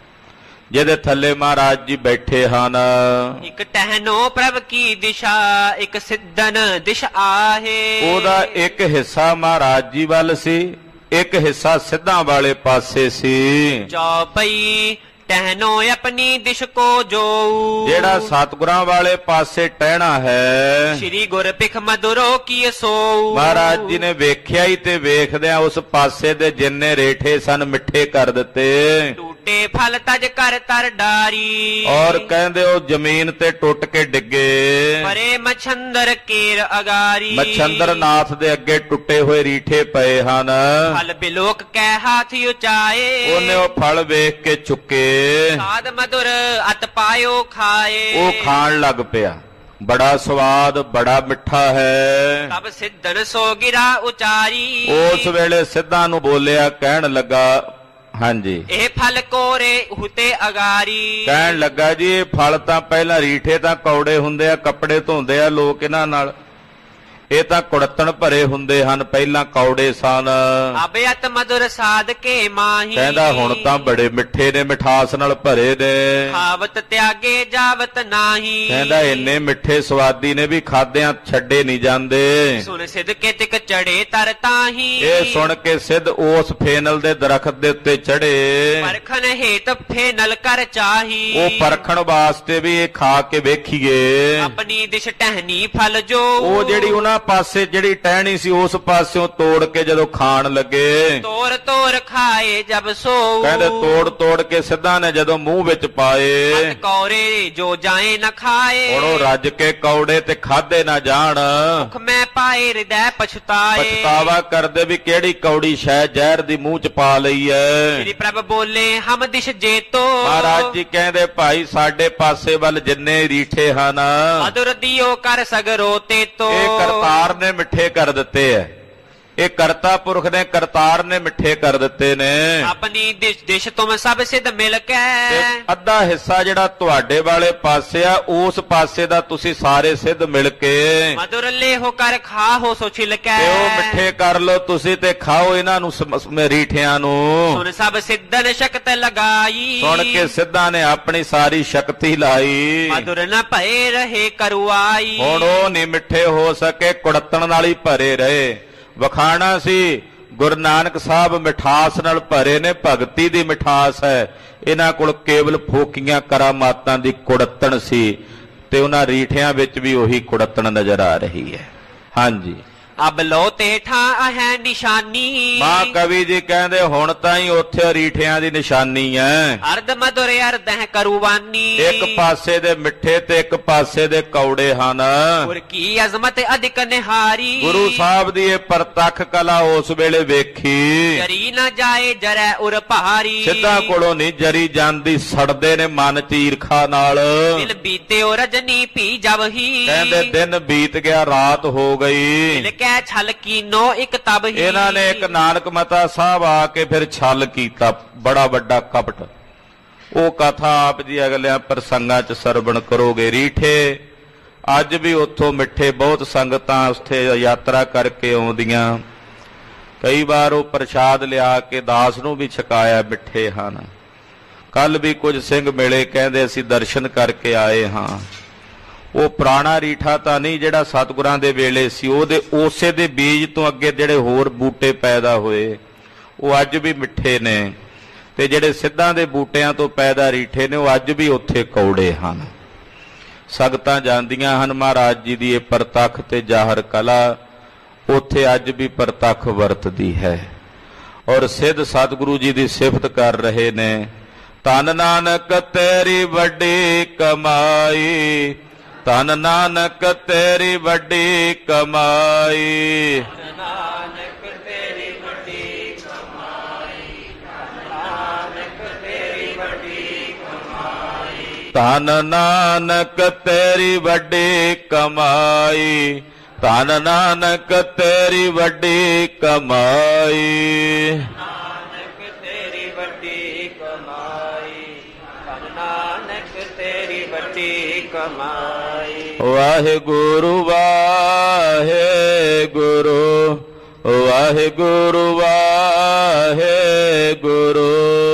ਜਿਹਦੇ ਥੱਲੇ ਮਹਾਰਾਜ ਜੀ ਬੈਠੇ ਹਨ। ਇੱਕ ਟਹਿਨੋ ਪ੍ਰਭ ਕੀ ਦਿਸ਼ਾ, ਇੱਕ ਸਿੱਧਨ ਦਿਸ਼ ਆਹੇ। ਉਹਦਾ ਇੱਕ ਹਿੱਸਾ ਮਹਾਰਾਜ ਜੀ ਵੱਲ ਸੀ, ਇੱਕ ਹਿੱਸਾ ਸਿੱਧਾਂ ਵਾਲੇ ਪਾਸੇ ਸੀ। ਜੋ ਪਈ ਟਹਿਨੋ ਆਪਣੀ ਦਿਸ਼ ਕੋ ਜੋ, ਜਿਹੜਾ ਸਤਿਗੁਰਾਂ ਵਾਲੇ ਪਾਸੇ ਟਹਿਣਾ ਹੈ, ਸ਼੍ਰੀ ਗੁਰ ਪਿਖ ਮਧੁਰੋ ਕੀ ਸੋ। ਮਹਾਰਾਜ ਜੀ ਨੇ ਵੇਖਿਆ ਹੀ ਤੇ ਵੇਖਦਿਆਂ ਉਸ ਪਾਸੇ ਦੇ ਜਿੰਨੇ ਰੇਠੇ ਸਨ ਮਿੱਠੇ ਕਰ ਦਿੱਤੇ। ਟੂਟੇ ਫਲ ਤਜ ਕਰ ਤਰ ਡਾਰੀ, ਔਰ ਕਹਿੰਦੇ ਉਹ ਜ਼ਮੀਨ ਤੇ ਟੁੱਟ ਕੇ ਡਿੱਗੇ। ਪਰੇ ਮਛੰਦਰ ਕੇਰ ਅਗਾਰੀ, ਮਛੰਦਰ ਨਾਥ ਦੇ ਅੱਗੇ ਟੁੱਟੇ ਹੋਏ ਰੀਠੇ ਪਏ ਹਨ। ਫਲ ਬਿਲੋਕ ਕੈ ਹਾਥ ਉਚਾਏ, ਉਹਨੇ ਉਹ ਫਲ ਵੇਖ ਕੇ ਚੁੱਕੇ, ਸਾਧ ਮਧੁਰ ਅਤ ਪਾਇਓ ਖਾਏ। ਉਹ ਖਾਣ ਲੱਗ ਪਿਆ, ਬੜਾ ਸਵਾਦ, ਬੜਾ ਮਿੱਠਾ ਹੈ। ਤਬ ਸਿੱਧਨ ਸੋ ਗਿਰਾ ਉਚਾਰੀ, ਉਸ ਵੇਲੇ ਸਿੱਧਾਂ ਨੂੰ ਬੋਲਿਆ, ਕਹਿਣ ਲੱਗਾ, ਹਾਂਜੀ, ਇਹ ਫਲ ਕੋਰੇ ਹੁਤੇ ਅਗਾਰੀ। ਕਹਿਣ ਲੱਗਾ, ਜੀ ਇਹ ਫਲ ਤਾਂ ਪਹਿਲਾਂ ਰੀਠੇ ਤਾਂ ਕੌੜੇ ਹੁੰਦੇ ਆ, ਕੱਪੜੇ ਧੋਂਦੇ ਆ ਲੋਕ ਇਹਨਾਂ ਨਾਲ, ਇਹ ਤਾਂ ਕੁੜੱਤਣ ਭਰੇ ਹੁੰਦੇ ਹਨ, ਪਹਿਲਾਂ ਕੌੜੇ ਸਨ। ਅਬਿਅਤ ਮధుਰ ਸਾਧ ਕੇ ਮਾਹੀ, ਕਹਿੰਦਾ ਹੁਣ ਤਾਂ ਬੜੇ ਮਿੱਠੇ ਨੇ, ਮਿਠਾਸ ਨਾਲ ਭਰੇ ਨੇ। ਖਾਵਤ ਤਿਆਗੇ ਜਾਵਤ ਨਾਹੀ, ਕਹਿੰਦਾ ਇੰਨੇ ਮਿੱਠੇ ਸਵਾਦੀ ਨੇ ਵੀ ਖਾਦਿਆਂ ਛੱਡੇ ਨਹੀਂ ਜਾਂਦੇ। ਸੁਨ ਸਿੱਧ ਕੇ ਤਿਕ ਚੜੇ ਤਰ ਤਾਹੀ, ਇਹ ਸੁਣ ਕੇ ਸਿੱਧ ਉਸ ਫੇਨਲ ਦੇ ਦਰਖਤ ਦੇ ਉੱਤੇ ਚੜੇ। ਪਰਖਣ ਹੇਤ ਫੇਨਲ ਕਰ ਚਾਹੀ, ਉਹ ਪਰਖਣ ਵਾਸਤੇ ਵੀ ਇਹ ਖਾ ਕੇ ਵੇਖੀਏ। ਆਪਣੀ ਦਿਸ਼ ਟਹਿਨੀ ਫਲ ਜੋ, ਉਹ ਜਿਹੜੀ ਉਹਨਾਂ ਪਾਸੇ ਜਿਹੜੀ ਟਹਿਣੀ ਸੀ ਉਸ ਪਾਸਿਓਂ ਤੋੜ ਕੇ ਜਦੋਂ ਖਾਣ ਲੱਗੇ, ਤੋਰ ਤੋਰ ਖਾਏ ਜਬ ਸੋ। ਕਹਿੰਦੇ ਤੋੜ ਤੋੜ ਕੇ ਸਿੱਧਾਂ ਨੇ ਜਦੋਂ ਮੂੰਹ ਵਿੱਚ ਪਾਏ, ਕੌਰੇ ਜੋ ਜਾਏ ਨਾ ਖਾਏ। ਹੁਣ ਉਹ ਰੱਜ ਕੇ ਕੌੜੇ ਤੇ ਖਾਦੇ ਨਾ ਜਾਣ। ਮੁਖ ਮੈਂ ਪਾਏ ਹਿਰਦੈ ਪਛਤਾਏ, ਪਛਤਾਵਾ ਕਰਦੇ ਵੀ ਕਿਹੜੀ ਕੌੜੀ ਸ਼ੈ ਜ਼ਹਿਰ ਦੀ ਮੂੰਹ ਚ ਪਾ ਲਈ ਐ। ਸ੍ਰੀ ਪ੍ਰਭ ਬੋਲੇ ਹਮ ਦਿਸ਼ ਜੇਤੋ, ਮਹਾਰਾਜ ਜੀ ਕਹਿੰਦੇ ਭਾਈ ਸਾਡੇ ਪਾਸੇ ਵੱਲ ਜਿੰਨੇ ਰੀਠੇ ਹਨ, ਮਧੁਰ ਦਿਓ ਕਰ ਸਗਰੋ ਤੇਤੋ। ਇਹ ਕਰਤਾਰ ਨੇ ਮਿੱਠੇ ਕਰ ਦਿੱਤੇ ਐ, ਇਹ ਕਰਤਾ ਪੁਰਖ ਨੇ ਕਰਤਾਰ ਨੇ ਮਿੱਠੇ ਕਰ ਦਿੱਤੇ ਨੇ। ਆਪਣੀ ਦਿਸ਼ ਦਿਸ਼ ਤੁਮ ਸਭ ਸਿੱਧ ਮਿਲ ਕੇ, ਅੱਧਾ ਹਿੱਸਾ ਜਿਹੜਾ ਤੁਹਾਡੇ ਵਾਲੇ ਪਾਸੇ ਆ, ਉਸ ਪਾਸੇ ਦਾ ਤੁਸੀਂ ਸਾਰੇ ਸਿੱਧ ਮਿਲ ਕੇ ਮਧੁਰ ਲੇਹੋ ਕਰ ਖਾਹੋ ਸੋ ਛਿਲਕੈ। ਤੇ ਉਹ ਮਿੱਠੇ ਕਰ ਲੋ ਤੁਸੀਂ ਤੇ ਖਾਓ ਇਹਨਾਂ ਨੂੰ, ਰੀਠਿਆਂ ਨੂੰ। ਸੁਨ ਸਭ ਸਿੱਧਨ ਸ਼ਕਤ ਲਗਾਈ, ਸੁਣ ਕੇ ਸਿੱਧਾਂ ਨੇ ਆਪਣੀ ਸਾਰੀ ਸ਼ਕਤੀ ਲਾਈ। ਮਧੁਰ ਨ ਭਏ ਰਹੇ ਕਰਵਾਈ, ਹੁਣ ਉਹ ਨਹੀਂ ਮਿੱਠੇ ਹੋ ਸਕੇ, ਕੁੜੱਤਣ ਨਾਲ ਹੀ ਭਰੇ ਰਹੇ। ਵਖਾਣਾ ਸੀ ਗੁਰੂ ਨਾਨਕ ਸਾਹਿਬ ਮਿਠਾਸ ਨਾਲ ਭਰੇ ਨੇ, ਭਗਤੀ ਦੀ ਮਿਠਾਸ ਹੈ। ਇਹਨਾਂ ਕੋਲ ਕੇਵਲ ਫੋਕੀਆਂ ਕਰਾਮਾਤਾਂ ਦੀ ਕੁੜੱਤਣ ਸੀ, ਤੇ ਉਹਨਾਂ ਰੀਠਿਆਂ ਵਿੱਚ ਵੀ ਉਹੀ ਕੁੜੱਤਣ ਨਜ਼ਰ ਆ ਰਹੀ ਹੈ। ਹਾਂਜੀ, ਅਬ ਲੋ ਤੇ ਠਾਂ ਹੈ ਨਿਸ਼ਾਨੀ। ਮਾਂ ਕਵੀ ਜੀ ਕਹਿੰਦੇ ਹੁਣ ਤਾਂ ਹੀ ਉੱਥੇ ਰੀਠਿਆਂ ਦੀ ਨਿਸ਼ਾਨੀ ਐ। ਅਰਧ ਮਧੁਰ ਅਰਧ ਹੈ ਕਰੂਵਾਨੀ। ਇੱਕ ਪਾਸੇ ਦੇ ਮਿੱਠੇ ਤੇ ਇੱਕ ਪਾਸੇ ਦੇ ਕੌੜੇ ਹਨ। ਗੁਰ ਕੀ ਅਜ਼ਮਤ ਅਧਿਕ ਨਿਹਾਰੀ। ਗੁਰੂ ਸਾਹਿਬ ਦੀ ਇਹ ਪ੍ਰਤੱਖ ਕਲਾ ਉਸ ਵੇਲੇ ਵੇਖੀ। ਜਰੀ ਨਾ ਜਾਏ ਜਰੈ ਉਰ ਭਾਰੀ। ਸਿੱਧਾ ਕੋਲੋਂ ਨਹੀਂ ਜਰੀ ਜਾਂਦੀ, ਸੜਦੇ ਨੇ ਮਨ ਚ ਈਰਖਾ ਨਾਲ। ਦਿਲ ਬੀਤੇ ਉਹ ਰਜਨੀ ਪੀ ਜਬਹੀ। ਕਹਿੰਦੇ ਦਿਨ ਬੀਤ ਗਿਆ, ਰਾਤ ਹੋ ਗਈ। ਦਿਲ ਕੈ ਛਲ ਕੀਨੋ ਇੱਕ ਤਬ ਹੀ। ਇਹਨਾਂ ਨੇ ਇੱਕ ਨਾਨਕ ਮਤਾ ਸਾਹਿਬ ਆ ਕੇ ਫਿਰ ਛਲ ਕੀਤਾ, ਬੜਾ ਵੱਡਾ ਕਪਟ। ਉਹ ਕਥਾ ਆਪ ਜੀ ਅਗਲਿਆਂ ਪ੍ਰਸੰਗਾਂ ਚ ਸਰਵਣ ਕਰੋਗੇ। ਰੀਠੇ ਅੱਜ ਵੀ ਉੱਥੋਂ ਮਿੱਠੇ, ਬਹੁਤ ਸੰਗਤਾਂ ਉੱਥੇ ਯਾਤਰਾ ਕਰਕੇ ਆਉਂਦੀਆਂ। ਕਈ ਵਾਰ ਉਹ ਪ੍ਰਸ਼ਾਦ ਲਿਆ ਕੇ ਦਾਸ ਨੂੰ ਵੀ ਛਕਾਇਆ, ਮਿੱਠੇ ਹਨ। ਕੱਲ ਵੀ ਕੁਝ ਸਿੰਘ ਮਿਲੇ, ਕਹਿੰਦੇ ਅਸੀਂ ਦਰਸ਼ਨ ਕਰਕੇ ਆਏ ਹਾਂ। ਉਹ ਪੁਰਾਣਾ ਰੀਠਾ ਤਾਂ ਨਹੀਂ ਜਿਹੜਾ ਸਤਿਗੁਰਾਂ ਦੇ ਵੇਲੇ ਸੀ, ਉਹਦੇ ਉਸੇ ਦੇ ਬੀਜ ਤੋਂ ਅੱਗੇ ਜਿਹੜੇ ਹੋਰ ਬੂਟੇ ਪੈਦਾ ਹੋਏ ਉਹ ਅੱਜ ਵੀ ਮਿੱਠੇ ਨੇ, ਤੇ ਜਿਹੜੇ ਸਿੱਧਾਂ ਦੇ ਬੂਟਿਆਂ ਤੋਂ ਪੈਦਾ ਰੀਠੇ ਨੇ ਉਹ ਅੱਜ ਵੀ ਉੱਥੇ ਕੌੜੇ ਹਨ। ਸੰਗਤਾਂ ਜਾਂਦੀਆਂ ਹਨ। ਮਹਾਰਾਜ ਜੀ ਦੀ ਇਹ ਪ੍ਰਤੱਖ ਤੇ ਜ਼ਾਹਰ ਕਲਾ ਉੱਥੇ ਅੱਜ ਵੀ ਪ੍ਰਤੱਖ ਵਰਤਦੀ ਹੈ। ਔਰ ਸਿੱਧ ਸਤਿਗੁਰੂ ਜੀ ਦੀ ਸਿਫਤ ਕਰ ਰਹੇ ਨੇ। ਧੰਨ ਨਾਨਕ ਤੇਰੀ ਵੱਡੀ ਕਮਾਈ, ਧੰਨ ਨਾਨਕ ਤੇਰੀ ਵੱਡੀ ਕਮਾਈ। ਧੰਨ ਨਾਨਕ ਤੇਰੀ ਵੱਡੀ ਕਮਾਈ, ਧੰਨ ਨਾਨਕ ਤੇਰੀ ਵੱਡੀ ਕਮਾਈ। ਧੰਨ ਨਾਨਕ ਤੇਰੀ ਵੱਡੀ ਕਮਾਈ, ਧੰਨ ਨਾਨਕ ਤੇਰੀ ਵੱਡੀ ਕਮਾਈ। ਨਾਨਕ ਤੇਰੀ ਵੱਡੀ ਕਮਾਈ, ਧੰਨ ਨਾਨਕ ਤੇਰੀ ਵੱਡੀ ਕਮਾਈ। ਵਾਹਿਗੁਰੂ ਵਾਹਿਗੁਰੂ, ਵਾਹਿਗੁਰੂ ਵਾਹਿਗੁਰੂ।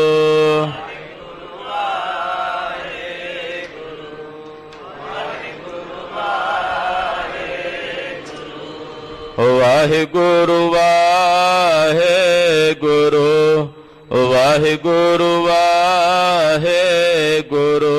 ਵਾਹਿਗੁਰੂ ਵਾਹਿਗੁਰੂ, ਵਾਹਿਗੁਰੂ ਵਾਹਿਗੁਰੂ।